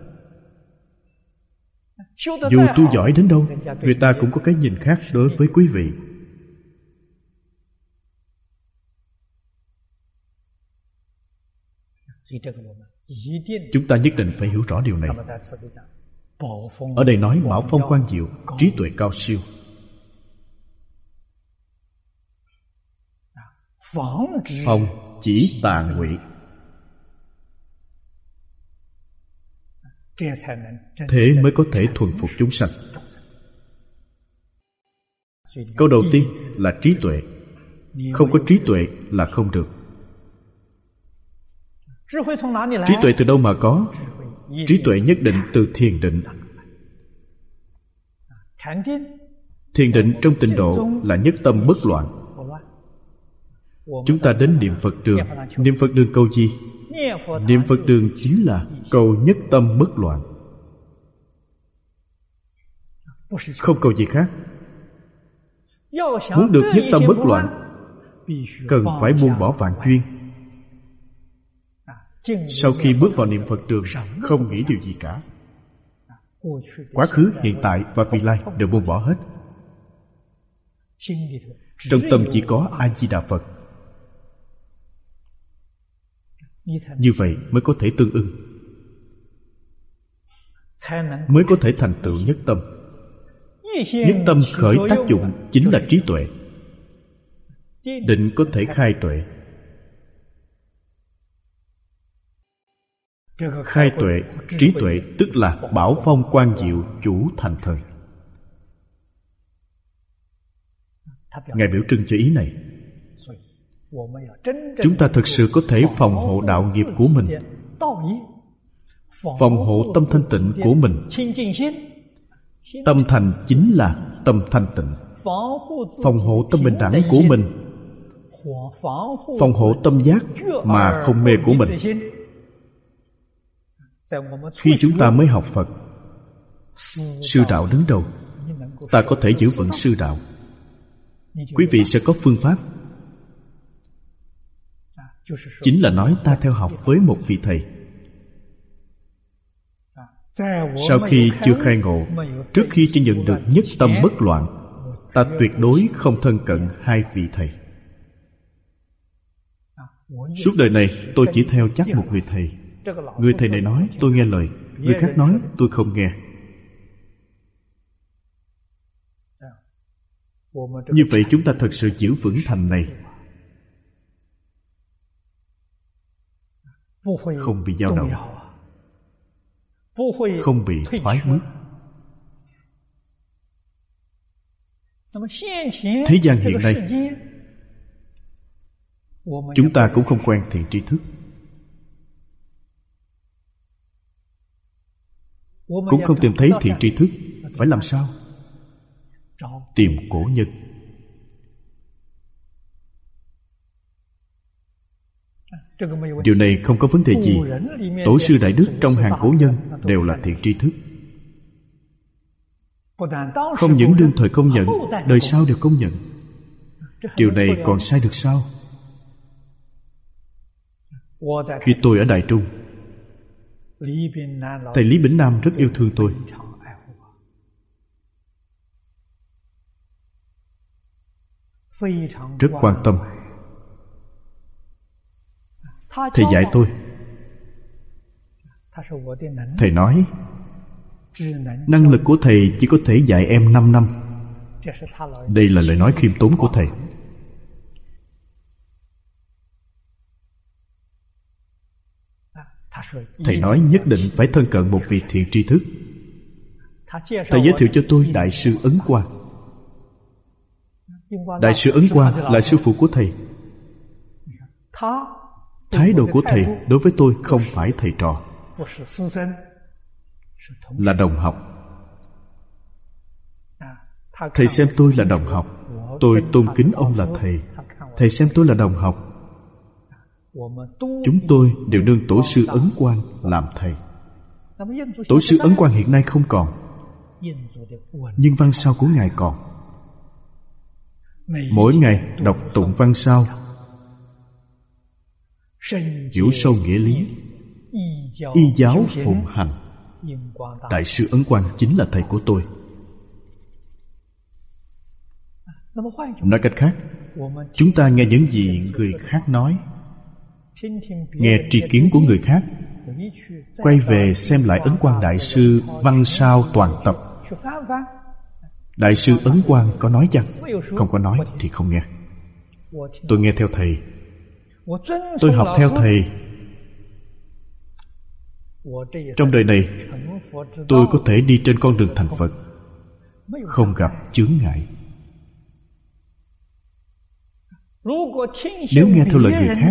Dù tu giỏi đến đâu, người ta cũng có cái nhìn khác đối với quý vị. Chúng ta nhất định phải hiểu rõ điều này. Ở đây nói Bảo Phong Quang Diệu, trí tuệ cao siêu. Phòng chỉ tà ngụy, thế mới có thể thuần phục chúng sanh. Câu đầu tiên là trí tuệ. Không có trí tuệ là không được. Trí tuệ từ đâu mà có? Trí tuệ nhất định từ thiền định. Thiền định trong tịnh độ là nhất tâm bất loạn. Chúng ta đến niệm Phật đường. Niệm Phật đường câu gì? Niệm Phật đường chính là cầu nhất tâm bất loạn, không cầu gì khác. Muốn được nhất tâm bất loạn, cần phải buông bỏ vạn duyên. Sau khi bước vào niệm Phật đường, không nghĩ điều gì cả. Quá khứ, hiện tại và vị lai đều buông bỏ hết. Trong tâm chỉ có A-di-đà Phật. Như vậy mới có thể tương ưng, mới có thể thành tựu nhất tâm. Nhất tâm khởi tác dụng chính là trí tuệ. Định có thể khai tuệ. Khai tuệ, trí tuệ tức là bảo phong quang diệu chủ thành thời. Ngài biểu trưng cho ý này. Chúng ta thực sự có thể phòng hộ đạo nghiệp của mình, phòng hộ tâm thanh tịnh của mình. Tâm thành chính là tâm thanh tịnh. Phòng hộ tâm bình đẳng của mình, phòng hộ tâm giác mà không mê của mình. Khi chúng ta mới học Phật, sư đạo đứng đầu, ta có thể giữ vững sư đạo. Quý vị sẽ có phương pháp. Chính là nói ta theo học với một vị thầy. Sau khi chưa khai ngộ, trước khi chưa nhận được nhất tâm bất loạn, ta tuyệt đối không thân cận hai vị thầy. Suốt đời này tôi chỉ theo chắc một người thầy. Người thầy này nói tôi nghe lời, người khác nói tôi không nghe. Như vậy chúng ta thật sự giữ vững thành này, không bị dao động, không bị thoái bước. Thế gian hiện nay, chúng ta cũng không quen thiện tri thức, cũng không tìm thấy thiện tri thức. Phải làm sao? Tìm cổ nhân. Điều này không có vấn đề gì. Tổ sư đại đức trong hàng cổ nhân đều là thiện tri thức. Không những đương thời công nhận, đời sau đều công nhận. Điều này còn sai được sao? Khi tôi ở Đài Trung, thầy Lý Bỉnh Nam rất yêu thương tôi. Rất quan tâm. Thầy dạy tôi. Thầy nói, năng lực của thầy chỉ có thể dạy em 5 năm. Đây là lời nói khiêm tốn của thầy. Thầy nói nhất định phải thân cận một vị thiện tri thức. Thầy giới thiệu cho tôi Đại sư Ấn Quang. Đại sư Ấn Quang là sư phụ của thầy. Thái độ của thầy đối với tôi không phải thầy trò, là đồng học. Thầy xem tôi là đồng học, tôi tôn kính ông là thầy. Thầy xem tôi là đồng học. Chúng tôi đều nương Tổ sư Ấn Quang làm thầy. Tổ sư Ấn Quang hiện nay không còn, nhưng văn sao của Ngài còn. Mỗi ngày đọc tụng văn sao, hiểu sâu nghĩa lý, y giáo phụng hành. Đại sư Ấn Quang chính là thầy của tôi. Nói cách khác, chúng ta nghe những gì người khác nói, nghe tri kiến của người khác, quay về xem lại Ấn Quang Đại sư văn sao toàn tập. Đại sư Ấn Quang có nói chăng? Không có nói thì không nghe. Tôi nghe theo thầy, tôi học theo thầy. Trong đời này tôi có thể đi trên con đường thành Phật, không gặp chướng ngại. Nếu nghe theo lời người khác,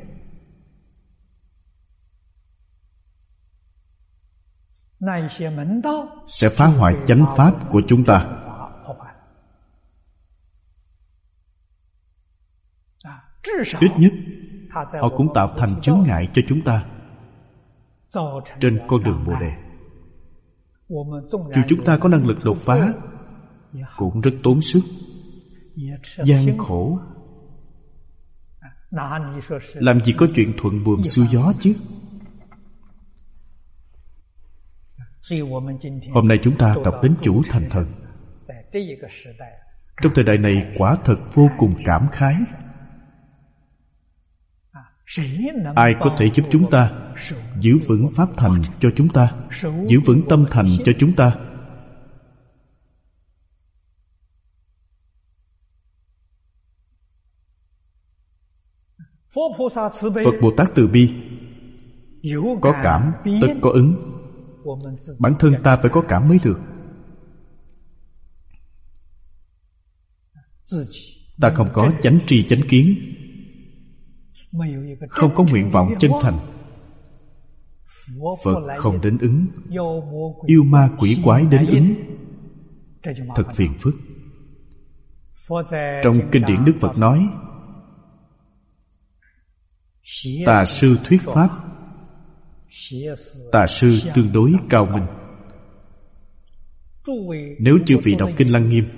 sẽ phá hoại chánh pháp của chúng ta. Ít nhất họ cũng tạo thành chướng ngại cho chúng ta trên con đường Bồ Đề. Dù chúng ta có năng lực đột phá, cũng rất tốn sức, gian khổ. Làm gì có chuyện thuận buồm xuôi gió chứ. Hôm nay chúng ta tập đến Chủ Thành Thần. Trong thời đại này quả thật vô cùng cảm khái. Ai có thể giúp chúng ta giữ vững pháp thành cho chúng ta, giữ vững tâm thành cho chúng ta? Phật Bồ Tát từ bi, có cảm tất có ứng. Bản thân ta phải có cảm mới được. Ta không có chánh tri chánh kiến, không có nguyện vọng chân thành, Phật không đến ứng, yêu ma quỷ quái đến ứng, thật phiền phức. Trong kinh điển Đức Phật nói, tà sư thuyết pháp, tà sư tương đối cao minh. Nếu chư vị đọc kinh Lăng Nghiêm,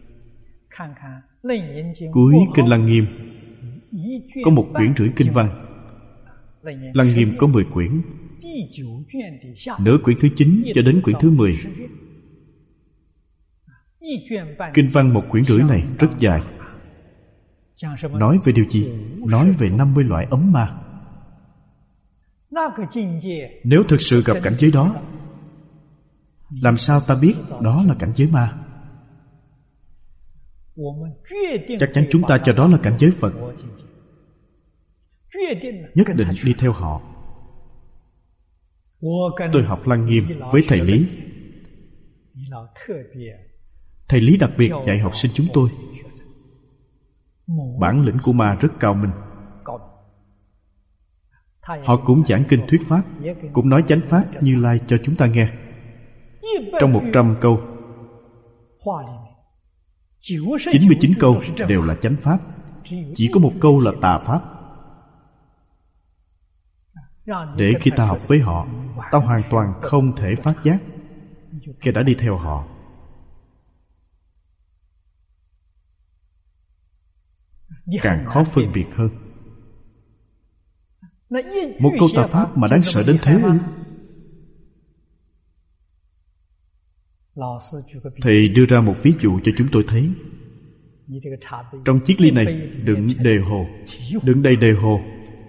cuối kinh Lăng Nghiêm có 1,5 quyển kinh văn. Lăng Nghiêm có 10 quyển, nửa quyển thứ 9 cho đến quyển thứ 10. Kinh văn 1,5 quyển này rất dài. Nói về điều gì? Nói về 50 loại ấm ma. Nếu thực sự gặp cảnh giới đó, làm sao ta biết đó là cảnh giới ma? Chắc chắn chúng ta cho đó là cảnh giới Phật. Nhất định đi theo họ. Tôi học Lăng Nghiêm với thầy Lý. Thầy Lý đặc biệt dạy học sinh chúng tôi. Bản lĩnh của ma rất cao minh. Họ cũng giảng kinh thuyết pháp, cũng nói chánh pháp Như Lai cho chúng ta nghe. Trong 100 câu, 99 câu đều là chánh pháp, chỉ có 1 câu là tà pháp. Để khi ta học với họ, ta hoàn toàn không thể phát giác. Khi đã đi theo họ, càng khó phân biệt hơn. Một câu tà pháp mà đáng sợ đến thế ư? Thầy đưa ra một ví dụ cho chúng tôi thấy. Trong chiếc ly này đựng đề hồ, đựng đầy đề hồ.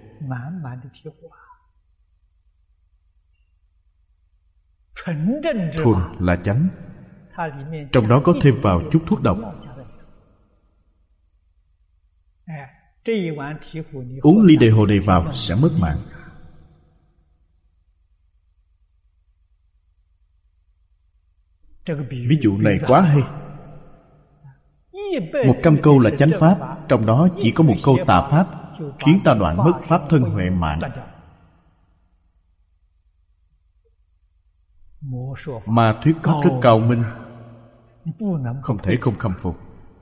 Thuần là chánh, trong đó có thêm vào chút thuốc độc. Uống ly đề hồ này vào sẽ mất mạng. Ví dụ này quá hay. 100 câu là chánh pháp, trong đó chỉ có 1 câu tà pháp, khiến ta đoạn mất pháp thân huệ mạng. Mà thuyết pháp rất cao minh, không thể không khâm phục.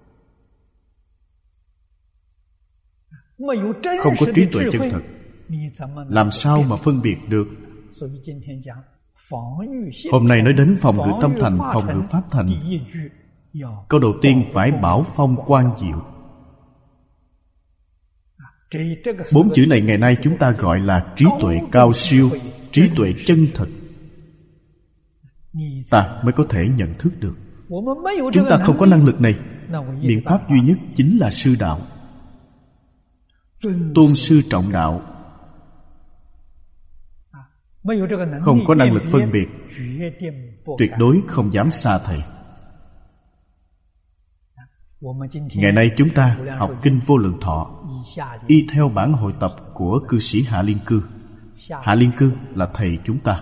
Không có trí tuệ chân thật, làm sao mà phân biệt được? Hôm nay nói đến phòng ngự tâm thành, phòng ngự pháp thành. Câu đầu tiên phải bảo phong quan diệu. 4 chữ này ngày nay chúng ta gọi là trí tuệ cao siêu, trí tuệ chân thật. Ta mới có thể nhận thức được. Chúng ta không có năng lực này. Biện pháp duy nhất chính là sư đạo. Tôn sư trọng đạo. Không có năng lực phân biệt, tuyệt đối không dám xa thầy. Ngày nay chúng ta học Kinh Vô Lượng Thọ y theo bản hội tập của cư sĩ Hạ Liên Cư. Hạ Liên Cư là thầy chúng ta.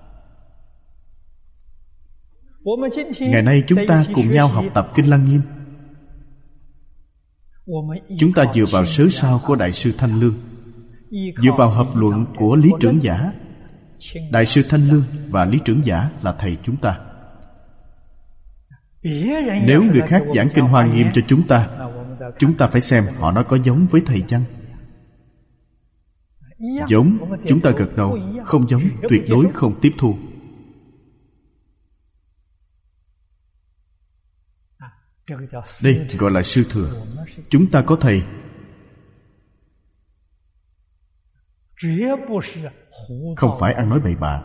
Ngày nay chúng ta cùng nhau học tập Kinh Lăng Nghiêm. Chúng ta dựa vào sớ sao của Đại sư Thanh Lương, dựa vào hợp luận của Lý Trưởng Giả. Đại sư Thanh Lương và Lý Trưởng Giả là thầy chúng ta. Nếu người khác giảng Kinh Hoa Nghiêm cho chúng ta phải xem họ nói có giống với thầy chăng? Giống, chúng ta gật đầu. Không giống, tuyệt đối không tiếp thu. Đây gọi là sư thừa. Chúng ta có thầy, không phải ăn nói bậy bạ.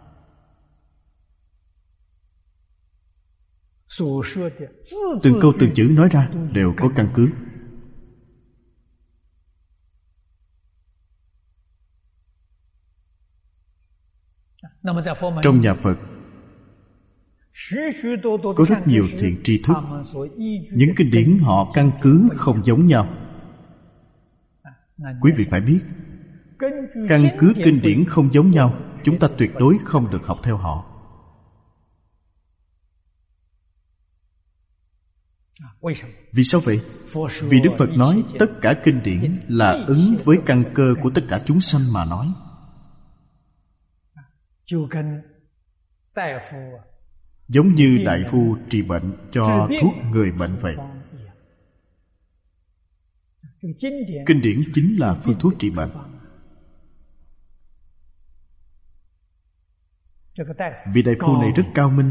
Từng câu từng chữ nói ra đều có căn cứ. Trong nhà Phật có rất nhiều thiện tri thức. Những kinh điển họ căn cứ không giống nhau. Quý vị phải biết, căn cứ kinh điển không giống nhau, chúng ta tuyệt đối không được học theo họ. Vì sao vậy? Vì Đức Phật nói tất cả kinh điển là ứng với căn cơ của tất cả chúng sanh mà nói. Giống như đại phu trị bệnh cho thuốc người bệnh vậy. Kinh điển chính là phương thuốc trị bệnh. Vị đại phu này rất cao minh.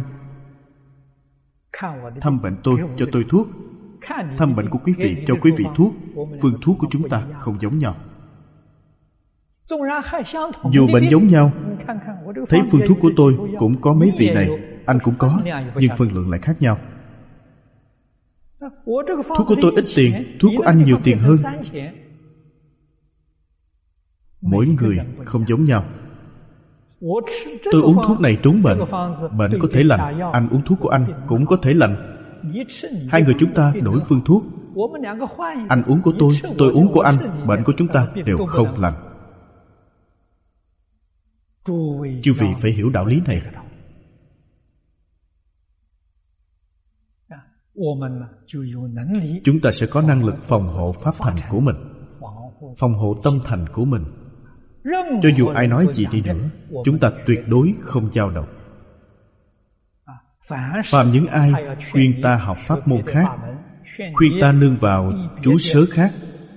Thăm bệnh tôi, cho tôi thuốc. Thăm bệnh của quý vị, cho quý vị thuốc. Phương thuốc của chúng ta không giống nhau. Dù bệnh giống nhau, thấy phương thuốc của tôi cũng có mấy vị này, anh cũng có, nhưng phân lượng lại khác nhau. Thuốc của tôi ít tiền, thuốc của anh nhiều tiền hơn. Mỗi người không giống nhau. Tôi uống thuốc này trúng bệnh, bệnh có thể lành. Anh uống thuốc của anh cũng có thể lành. Hai người chúng ta đổi phương thuốc. Anh uống của tôi uống của anh, bệnh của chúng ta đều không lành. Chư vị phải hiểu đạo lý này. Chúng ta sẽ có năng lực phòng hộ pháp thành của mình, phòng hộ tâm thành của mình. Cho dù ai nói gì đi nữa, chúng ta tuyệt đối không dao động. Phàm những ai khuyên ta học pháp môn khác, khuyên ta nương vào chú sớ khác,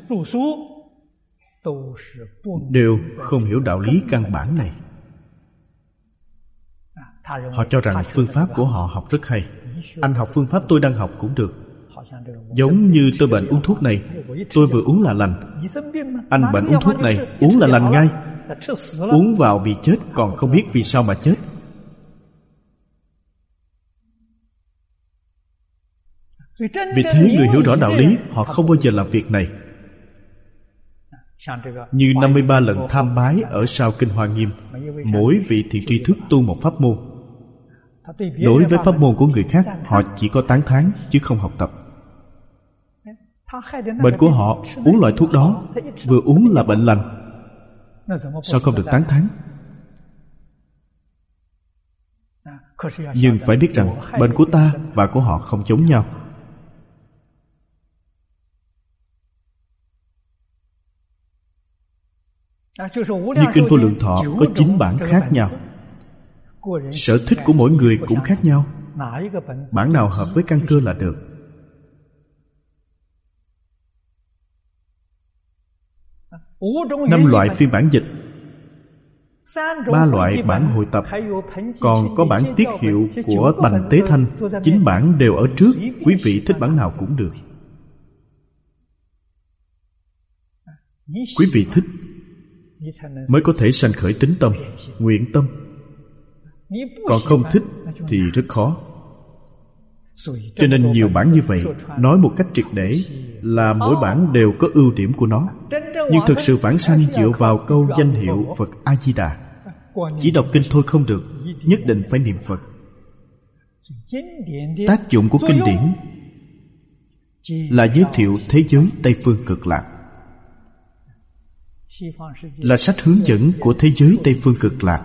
đều không hiểu đạo lý căn bản này. Họ cho rằng phương pháp của họ học rất hay. Anh học phương pháp tôi đang học cũng được. Giống như tôi bệnh uống thuốc này, tôi vừa uống là lành. Anh bệnh uống thuốc này, uống là lành ngay. Uống vào bị chết, còn không biết vì sao mà chết. Vì thế người hiểu rõ đạo lý, họ không bao giờ làm việc này. Như 53 lần tham bái ở sau Kinh Hoa Nghiêm, mỗi vị thiện tri thức tu một pháp môn. Đối với pháp môn của người khác, họ chỉ có tán thán chứ không học tập. Bệnh của họ uống loại thuốc đó, vừa uống là bệnh lành, sao không được tán thán? Nhưng phải biết rằng bệnh của ta và của họ không giống nhau. Như Kinh Vô Lượng Thọ có 9 bản khác nhau. Sở thích của mỗi người cũng khác nhau. Bản nào hợp với căn cơ là được. Năm loại phiên bản dịch, 3 loại bản hội tập, còn có bản tiết hiệu của Bành Tế Thanh. 9 bản đều ở trước. Quý vị thích bản nào cũng được. Quý vị thích mới có thể sanh khởi tín tâm, nguyện tâm. Còn không thích thì rất khó. Cho nên nhiều bản như vậy, nói một cách triệt để là mỗi bản đều có ưu điểm của nó. Nhưng thực sự vãng sanh dựa vào câu danh hiệu Phật A-di-đà. Chỉ đọc kinh thôi không được, nhất định phải niệm Phật. Tác dụng của kinh điển là giới thiệu thế giới Tây Phương Cực Lạc, là sách hướng dẫn của thế giới Tây Phương Cực Lạc.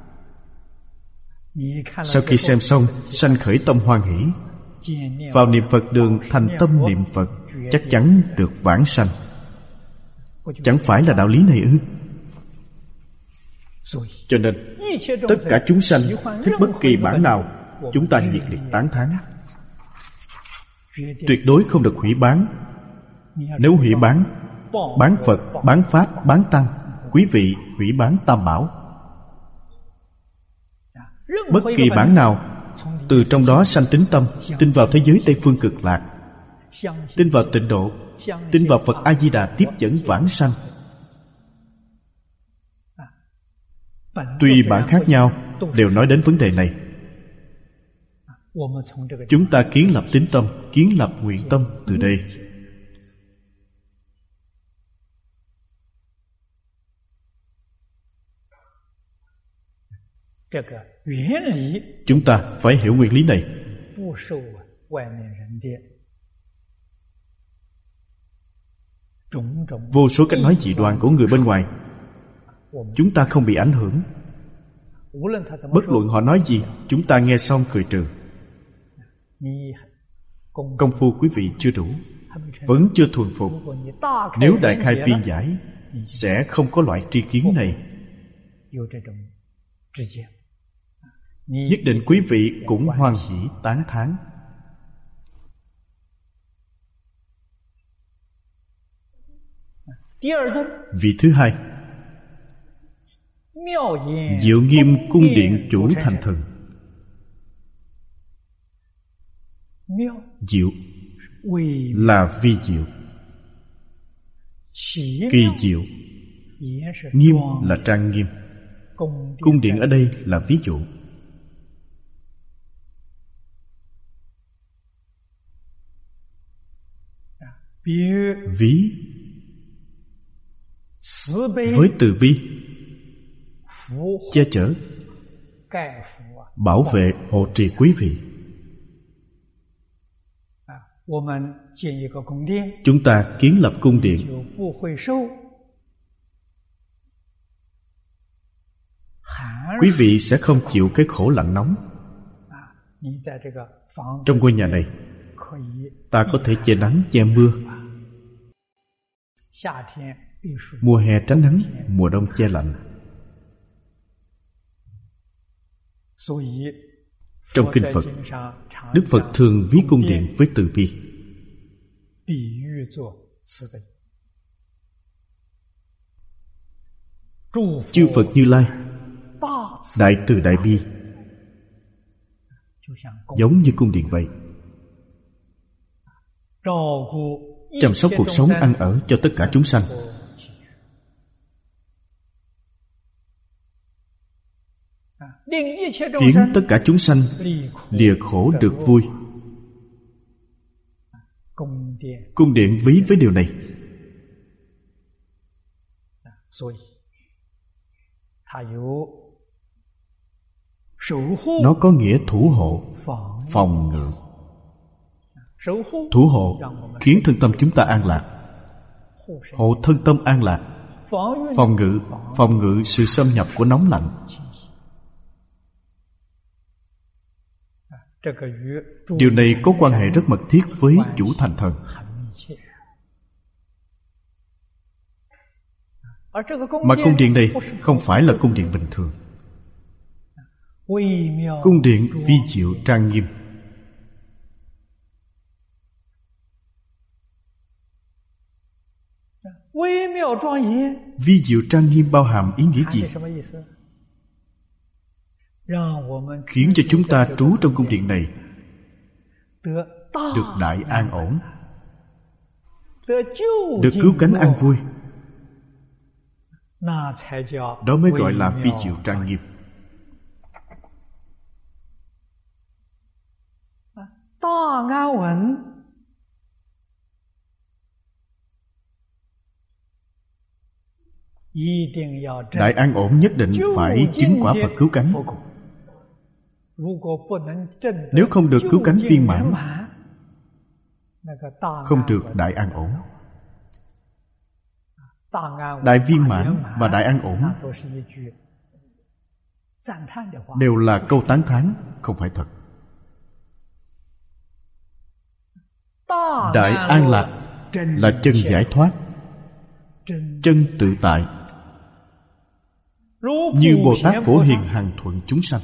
Sau khi xem xong, sanh khởi tâm hoan hỷ, vào niệm Phật đường thành tâm niệm Phật, chắc chắn được vãng sanh. Chẳng phải là đạo lý này ư? Cho nên tất cả chúng sanh thích bất kỳ bản nào, chúng ta nhiệt liệt tán thán. Tuyệt đối không được hủy bán. Nếu hủy bán, bán Phật, bán Pháp, bán Tăng, quý vị hủy bán Tam Bảo. Bất kỳ bản nào, từ trong đó sanh tín tâm, tin vào thế giới Tây Phương Cực Lạc, tin vào tịnh độ, tin vào Phật A-di-đà tiếp dẫn vãng sanh. Tuy bản khác nhau, đều nói đến vấn đề này. Chúng ta kiến lập tín tâm, kiến lập nguyện tâm từ đây. Chúng ta phải hiểu nguyên lý này. Vô số cách nói dị đoan của người bên ngoài, chúng ta không bị ảnh hưởng. Bất luận họ nói gì, chúng ta nghe xong cười trừ. Công phu quý vị chưa đủ, vẫn chưa thuần phục. Nếu đại khai viên giải, sẽ không có loại tri kiến này. Nhất định quý vị cũng hoan hỷ tán thán. Vị thứ hai, Diệu Nghiêm cung điện chủ thành thần. Diệu là vi diệu, kỳ diệu. Nghiêm là trang nghiêm. Cung điện ở đây là ví dụ. Ví với từ bi, che chở, bảo vệ, hộ trì quý vị. Chúng ta kiến lập cung điện, quý vị sẽ không chịu cái khổ lạnh nóng. Trong ngôi nhà này, ta có thể che nắng che mưa, mùa hè tránh nắng, mùa đông che lạnh. Trong kinh Phật, Đức Phật thường ví cung điện với từ bi. Chư Phật Như Lai đại từ đại bi, giống như cung điện vậy, chăm sóc cuộc sống ăn ở cho tất cả chúng sanh. Khiến tất cả chúng sanh lìa khổ được vui. Cung điện ví với điều này. Nó có nghĩa thủ hộ, phòng ngự. Thủ hộ khiến thân tâm chúng ta an lạc, hộ thân tâm an lạc. Phòng ngự sự xâm nhập của nóng lạnh. Điều này có quan hệ rất mật thiết với chủ thành thần. Mà cung điện này không phải là cung điện bình thường. Cung điện vi diệu trang nghiêm. Vi diệu trang nghiêm bao hàm ý nghĩa gì? Khiến cho chúng ta trú trong cung điện này được đại an ổn, được cứu cánh an vui. Đó mới gọi là vi diệu trang nghiêm. Đại an ổn nhất định phải chứng quả Phật cứu cánh. Nếu không được cứu cánh viên mãn, không được đại an ổn. Đại viên mãn và đại an ổn đều là câu tán thán, không phải thật. Đại an lạc là chân giải thoát, chân tự tại, như Bồ Tát Phổ Hiền hằng thuận chúng sanh.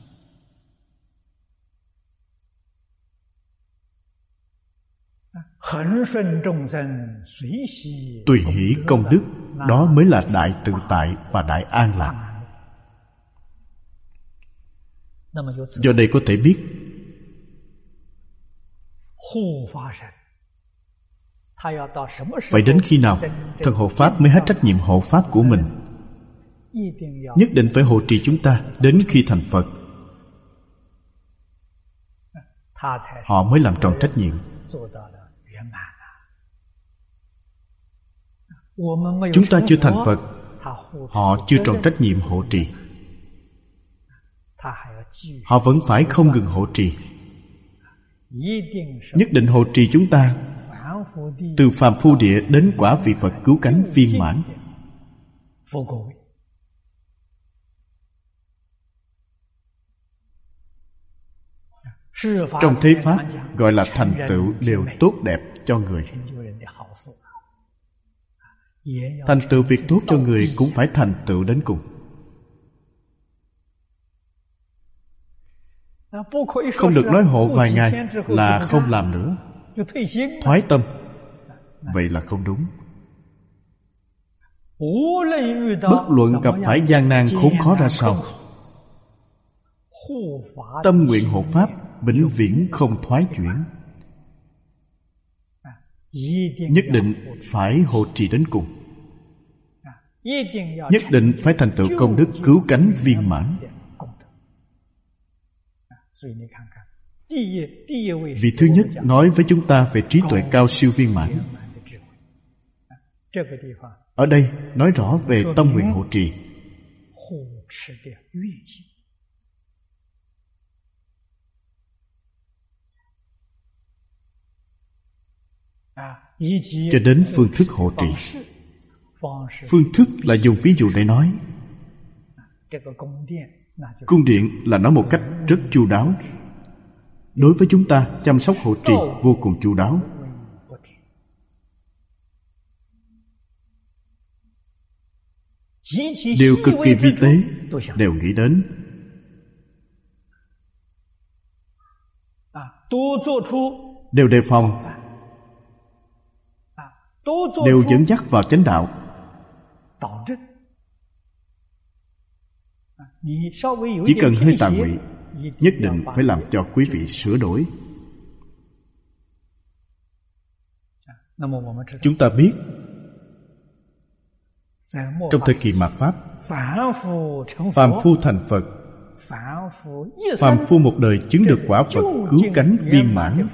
Tùy hỷ công đức, đó mới là đại tự tại và đại an lạc. Do đây có thể biết, phải đến khi nào thần hộ Pháp mới hết trách nhiệm hộ Pháp của mình. Nhất định phải hộ trì chúng ta đến khi thành Phật, họ mới làm tròn trách nhiệm. Chúng ta chưa thành Phật, họ chưa tròn trách nhiệm hộ trì, họ vẫn phải không ngừng hộ trì. Nhất định hộ trì chúng ta từ phàm phu địa đến quả vị Phật cứu cánh viên mãn. Trong thế Pháp gọi là thành tựu điều tốt đẹp cho người. Thành tựu việc tốt cho người cũng phải thành tựu đến cùng. Không được nói hộ vài ngày là không làm nữa, thoái tâm. Vậy là không đúng. Bất luận gặp phải gian nan khốn khó ra sao, tâm nguyện hộ Pháp vĩnh viễn không thoái chuyển. Nhất định phải hộ trì đến cùng. Nhất định phải thành tựu công đức cứu cánh viên mãn. Vị thứ nhất nói với chúng ta về trí tuệ cao siêu viên mãn. Ở đây nói rõ về tâm nguyện hộ trì. Cho đến phương thức hộ trì. Phương thức là dùng ví dụ để nói. Cung điện là nói một cách rất chu đáo. Đối với chúng ta, chăm sóc hộ trì vô cùng chu đáo. Điều cực kỳ vi tế đều nghĩ đến. Đều đề phòng, đều dẫn dắt vào chánh đạo. Chỉ cần hơi tà ngụy, nhất định phải làm cho quý vị sửa đổi. Chúng ta biết, trong thời kỳ mạt Pháp, phàm phu thành Phật, phàm phu một đời chứng được quả Phật cứu cánh viên mãn,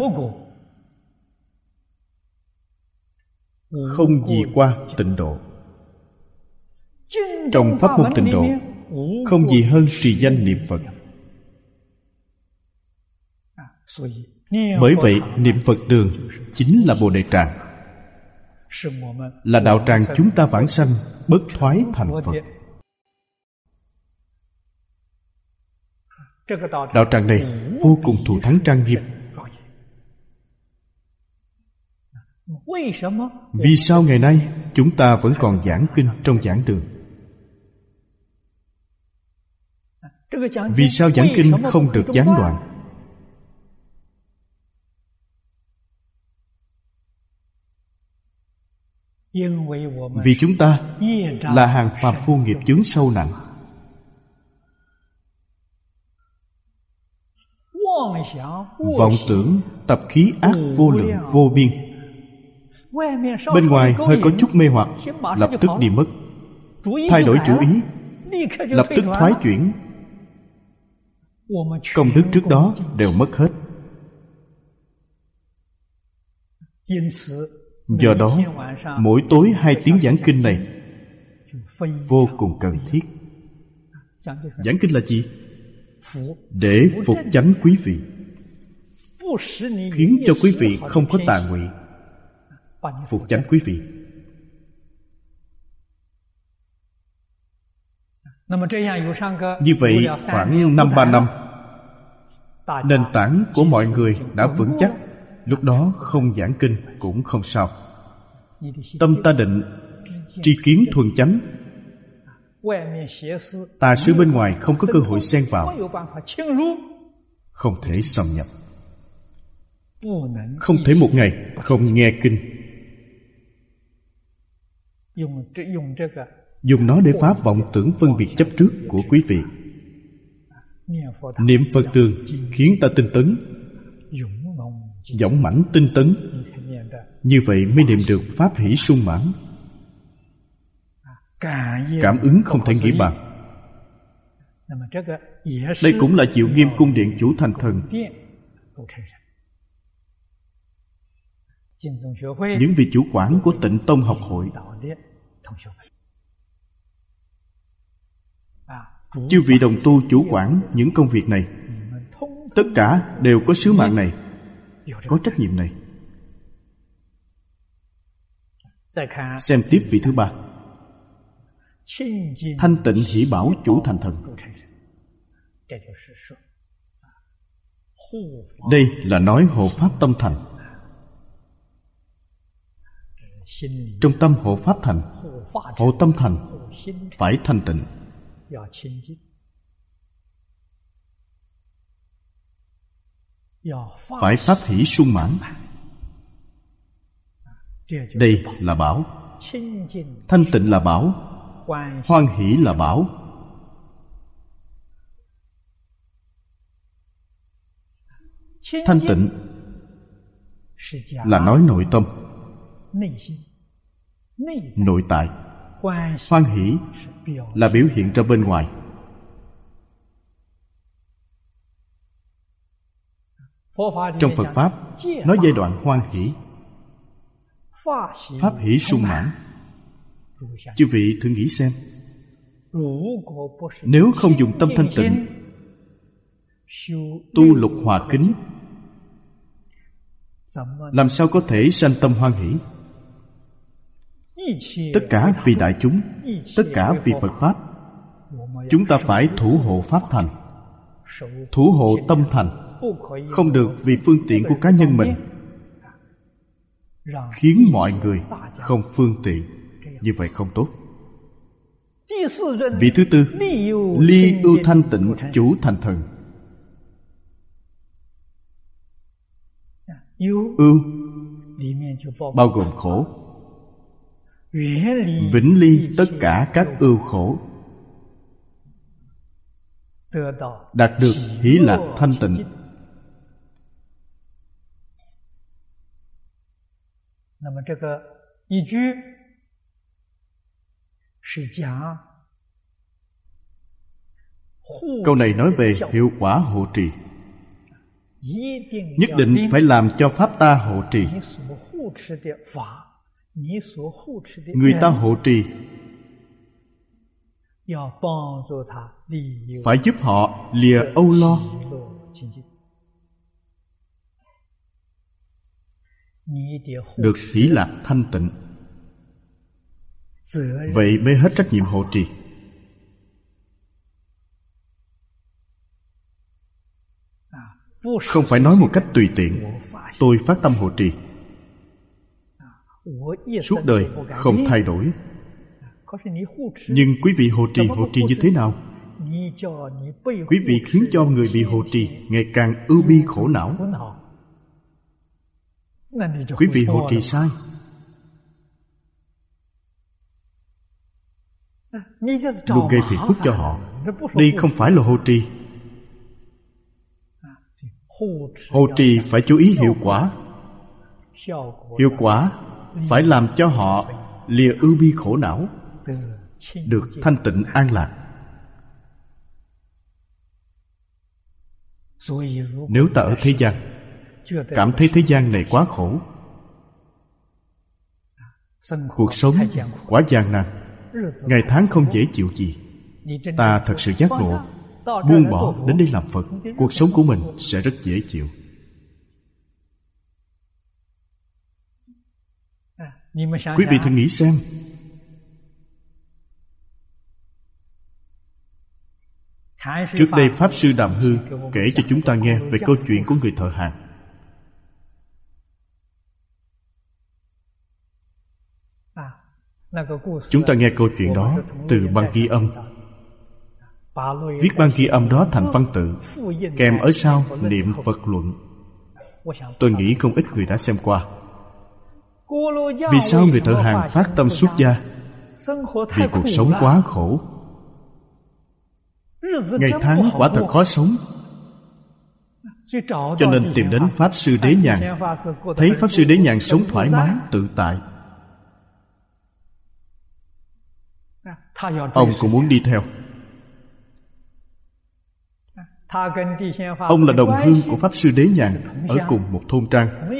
không gì qua tịnh độ. Trong pháp môn tịnh độ, không gì hơn trì danh niệm Phật. Bởi vậy, niệm Phật đường chính là Bồ Đề Tràng, là đạo tràng chúng ta vãng sanh bất thoái thành Phật. Đạo tràng này vô cùng thù thắng trang nghiêm. Vì sao ngày nay chúng ta vẫn còn giảng kinh trong giảng đường? Vì sao giảng kinh không được gián đoạn? Vì chúng ta là hàng phàm phu nghiệp chướng sâu nặng. Vọng tưởng tập khí ác vô lượng vô biên. Bên ngoài hơi có chút mê hoặc, lập tức đi mất. Thay đổi chủ ý, lập tức thoái chuyển. Công đức trước đó đều mất hết. Do đó, mỗi tối 2 tiếng giảng kinh này vô cùng cần thiết. Giảng kinh là gì? Để phục chánh quý vị, khiến cho quý vị không có tà ngụy, phục chánh quý vị. Như vậy khoảng 2-3 năm, nền tảng của mọi người đã vững chắc. Lúc đó không giảng kinh cũng không sao. Tâm ta định, tri kiến thuần chánh, tà sư bên ngoài không có cơ hội xen vào, không thể xâm nhập. Không thể một ngày không nghe kinh. Dùng nó để phá vọng tưởng phân biệt chấp trước của quý vị. Niệm Phật tường khiến ta tinh tấn, dũng mãnh tinh tấn. Như vậy mới niệm được pháp hỷ sung mãn. Cảm ứng không thể nghĩ bàn. Đây cũng là chịu nghiêm cung điện chủ thành thần. Những vị chủ quản của Tịnh Tông học hội, chư vị đồng tu chủ quản những công việc này, tất cả đều có sứ mạng này, có trách nhiệm này. Xem tiếp vị thứ ba, Thanh Tịnh Hỷ Bảo chủ thành thần. Đây là nói hộ pháp tâm thành. Trong tâm hộ pháp thành, hộ tâm thành, phải thanh tịnh. Phải pháp hỷ sung mãn. Đây là bảo. Thanh tịnh là bảo, hoan hỷ là bảo. Thanh tịnh là nói nội tâm, nội tại. Hoan hỷ là biểu hiện ra bên ngoài. Trong Phật Pháp nói giai đoạn hoan hỷ, pháp hỷ sung mãn. Chư vị thử nghĩ xem, nếu không dùng tâm thanh tịnh, tu lục hòa kính, làm sao có thể sanh tâm hoan hỷ? Tất cả vì đại chúng, tất cả vì Phật Pháp. Chúng ta phải thủ hộ Pháp thành, thủ hộ tâm thành, không được vì phương tiện của cá nhân mình khiến mọi người không phương tiện. Như vậy không tốt. Vị thứ tư, ly ưu thanh tịnh chủ thành thần. Ưu bao gồm khổ, vĩnh ly tất cả các ưu khổ, đạt được hỷ lạc thanh tịnh. Câu này nói về hiệu quả hộ trì. Nhất định phải làm cho Pháp ta hộ trì. Người ta hộ trì phải giúp họ lìa âu lo. Được hỷ lạc thanh tịnh. Vậy mới hết trách nhiệm hộ trì. Không phải nói một cách tùy tiện, tôi phát tâm hộ trì, suốt đời không thay đổi. Nhưng quý vị hộ trì như thế nào? Quý vị khiến cho người bị hộ trì ngày càng ưu bi khổ não. Quý vị hộ trì sai. Luôn gây phiền phức cho họ. Đây không phải là hộ trì. Hộ trì phải chú ý hiệu quả. Hiệu quả phải làm cho họ lìa ưu bi khổ não, được thanh tịnh an lạc. Nếu ta ở thế gian cảm thấy thế gian này quá khổ, cuộc sống quá gian nan, ngày tháng không dễ chịu gì, ta thật sự giác ngộ, buông bỏ đến đây làm Phật, cuộc sống của mình sẽ rất dễ chịu. Quý vị thử nghĩ xem, trước đây Pháp Sư Đàm Hư kể cho chúng ta nghe về câu chuyện của người thợ hàn. Chúng ta nghe câu chuyện đó từ băng ghi âm. Viết băng ghi âm đó thành văn tự, kèm ở sau niệm Phật luận. Tôi nghĩ không ít người đã xem qua. Vì sao người thợ hàn phát tâm xuất gia? Vì cuộc sống quá khổ, ngày tháng quả thật khó sống, cho nên tìm đến Pháp Sư Đế Nhàn. Thấy Pháp Sư Đế Nhàn sống thoải mái, tự tại, ông cũng muốn đi theo. Ông là đồng hương của Pháp Sư Đế Nhàn ở cùng một thôn trang.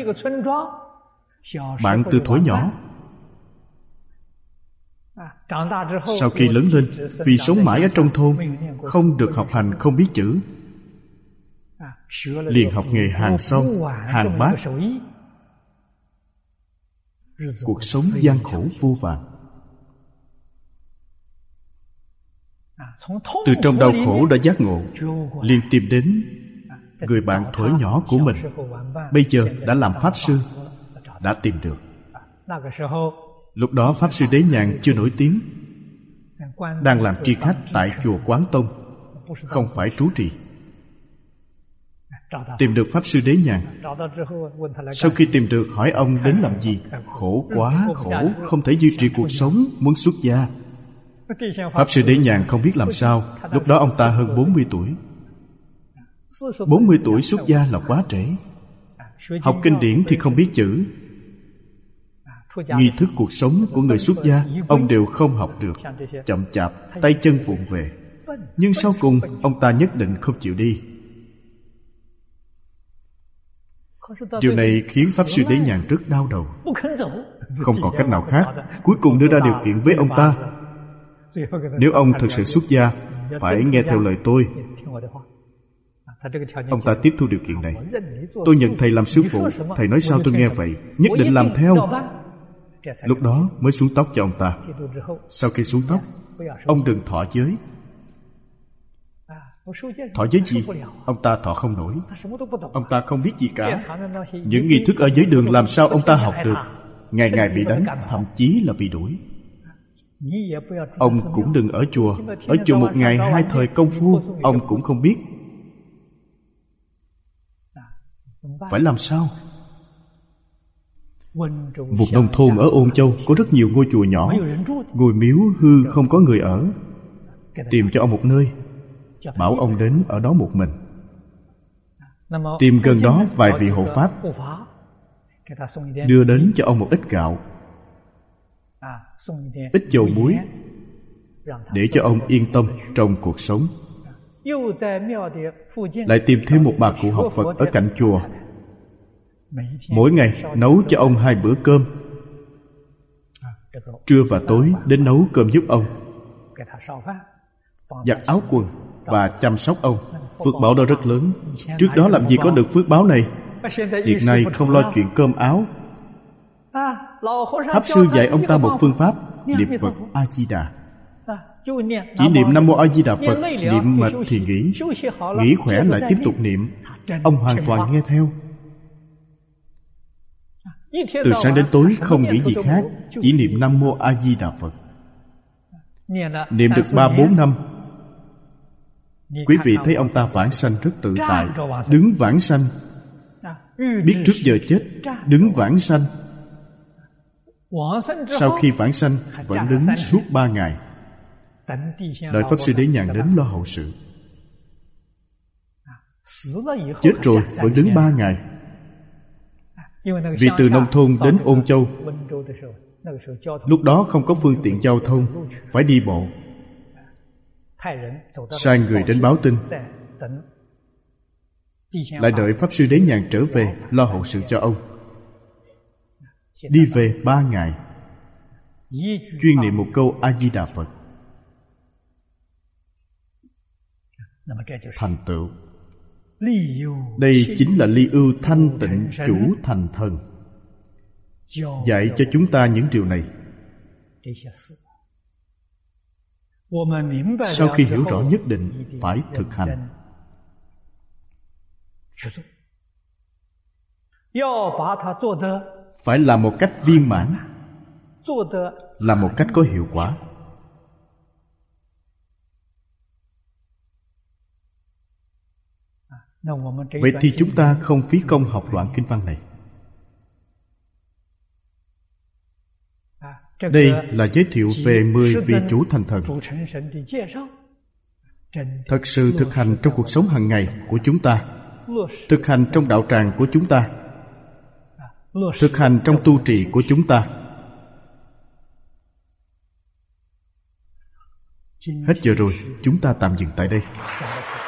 Bạn từ thuở nhỏ. Sau khi lớn lên, vì sống mãi ở trong thôn, không được học hành, không biết chữ, liền học nghề hàn xong, hàn bát. Cuộc sống gian khổ vô vàn. Từ trong đau khổ đã giác ngộ, liền tìm đến người bạn thuở nhỏ của mình, bây giờ đã làm Pháp Sư, đã tìm được. Lúc đó Pháp Sư Đế Nhàn chưa nổi tiếng, đang làm tri khách tại chùa Quán Tông, không phải trú trì. Tìm được Pháp Sư Đế Nhàn. Sau khi tìm được, hỏi ông đến làm gì. Khổ quá khổ, không thể duy trì cuộc sống, muốn xuất gia. Pháp Sư Đế Nhàn không biết làm sao. Lúc đó ông ta hơn 40 tuổi. 40 tuổi xuất gia là quá trễ. Học kinh điển thì không biết chữ, nghi thức cuộc sống của người xuất gia ông đều không học được, chậm chạp, tay chân vụng về. Nhưng sau cùng ông ta nhất định không chịu đi. Điều này khiến Pháp Sư Đế Nhàn rất đau đầu, không còn cách nào khác. Cuối cùng đưa ra điều kiện với ông ta: nếu ông thực sự xuất gia, phải nghe theo lời tôi. Ông ta tiếp thu điều kiện này. Tôi nhận thầy làm sư phụ, thầy nói sao tôi nghe vậy, nhất định làm theo. Lúc đó mới xuống tóc cho ông ta. Sau khi xuống tóc, ông đừng thọ giới. Thọ giới gì? Ông ta thọ không nổi. Ông ta không biết gì cả. Những nghi thức ở giới đường làm sao ông ta học được? Ngày ngày bị đánh, thậm chí là bị đuổi. Ông cũng đừng ở chùa. Ở chùa một ngày hai thời công phu ông cũng không biết. Phải làm sao? Vùng nông thôn ở Ôn Châu có rất nhiều ngôi chùa nhỏ, ngôi miếu hư không có người ở. Tìm cho ông một nơi, bảo ông đến ở đó một mình. Tìm gần đó vài vị hộ pháp, đưa đến cho ông một ít gạo, ít dầu muối, để cho ông yên tâm trong cuộc sống. Lại tìm thêm một bà cụ học Phật ở cạnh chùa, mỗi ngày nấu cho ông 2 bữa cơm, trưa và tối đến nấu cơm giúp ông, giặt áo quần và chăm sóc ông. Phước báo đó rất lớn. Trước đó làm gì có được phước báo này. Hiện nay không lo chuyện cơm áo. Pháp Sư dạy ông ta một phương pháp: niệm Phật A Di Đà. Chỉ niệm Nam Mô A Di Đà Phật, niệm mệt thì nghỉ, nghỉ khỏe lại tiếp tục niệm. Ông hoàn toàn nghe theo. Từ sáng đến tối không nghĩ gì khác, chỉ niệm Nam Mô A Di Đà Phật. Niệm được 3-4 năm, quý vị thấy ông ta vãng sanh rất tự tại. Đứng vãng sanh, biết trước giờ chết, đứng vãng sanh. Sau khi vãng sanh vẫn đứng suốt 3 ngày, đợi Pháp Sư Đế Nhàn đến lo hậu sự. Chết rồi vẫn đứng 3 ngày. Vì từ nông thôn đến Ôn Châu, lúc đó không có phương tiện giao thông, phải đi bộ. Sai người đến báo tin, lại đợi Pháp Sư Đế Nhàn trở về lo hậu sự cho ông. Đi về 3 ngày, chuyên niệm một câu A Di Đà Phật, thành tựu. Đây chính là ly ưu thanh tịnh chủ thành thần. dạy cho chúng ta những điều này. Sau khi hiểu rõ nhất định phải thực hành. Phải làm một cách viên mãn, làm một cách có hiệu quả. Vậy thì chúng ta không phí công học đoạn kinh văn này. Đây là giới thiệu về 10 vị chủ thành thần. Thật sự thực hành trong cuộc sống hàng ngày của chúng ta, thực hành trong đạo tràng của chúng ta, thực hành trong tu trì của chúng ta. Hết giờ rồi, chúng ta tạm dừng tại đây.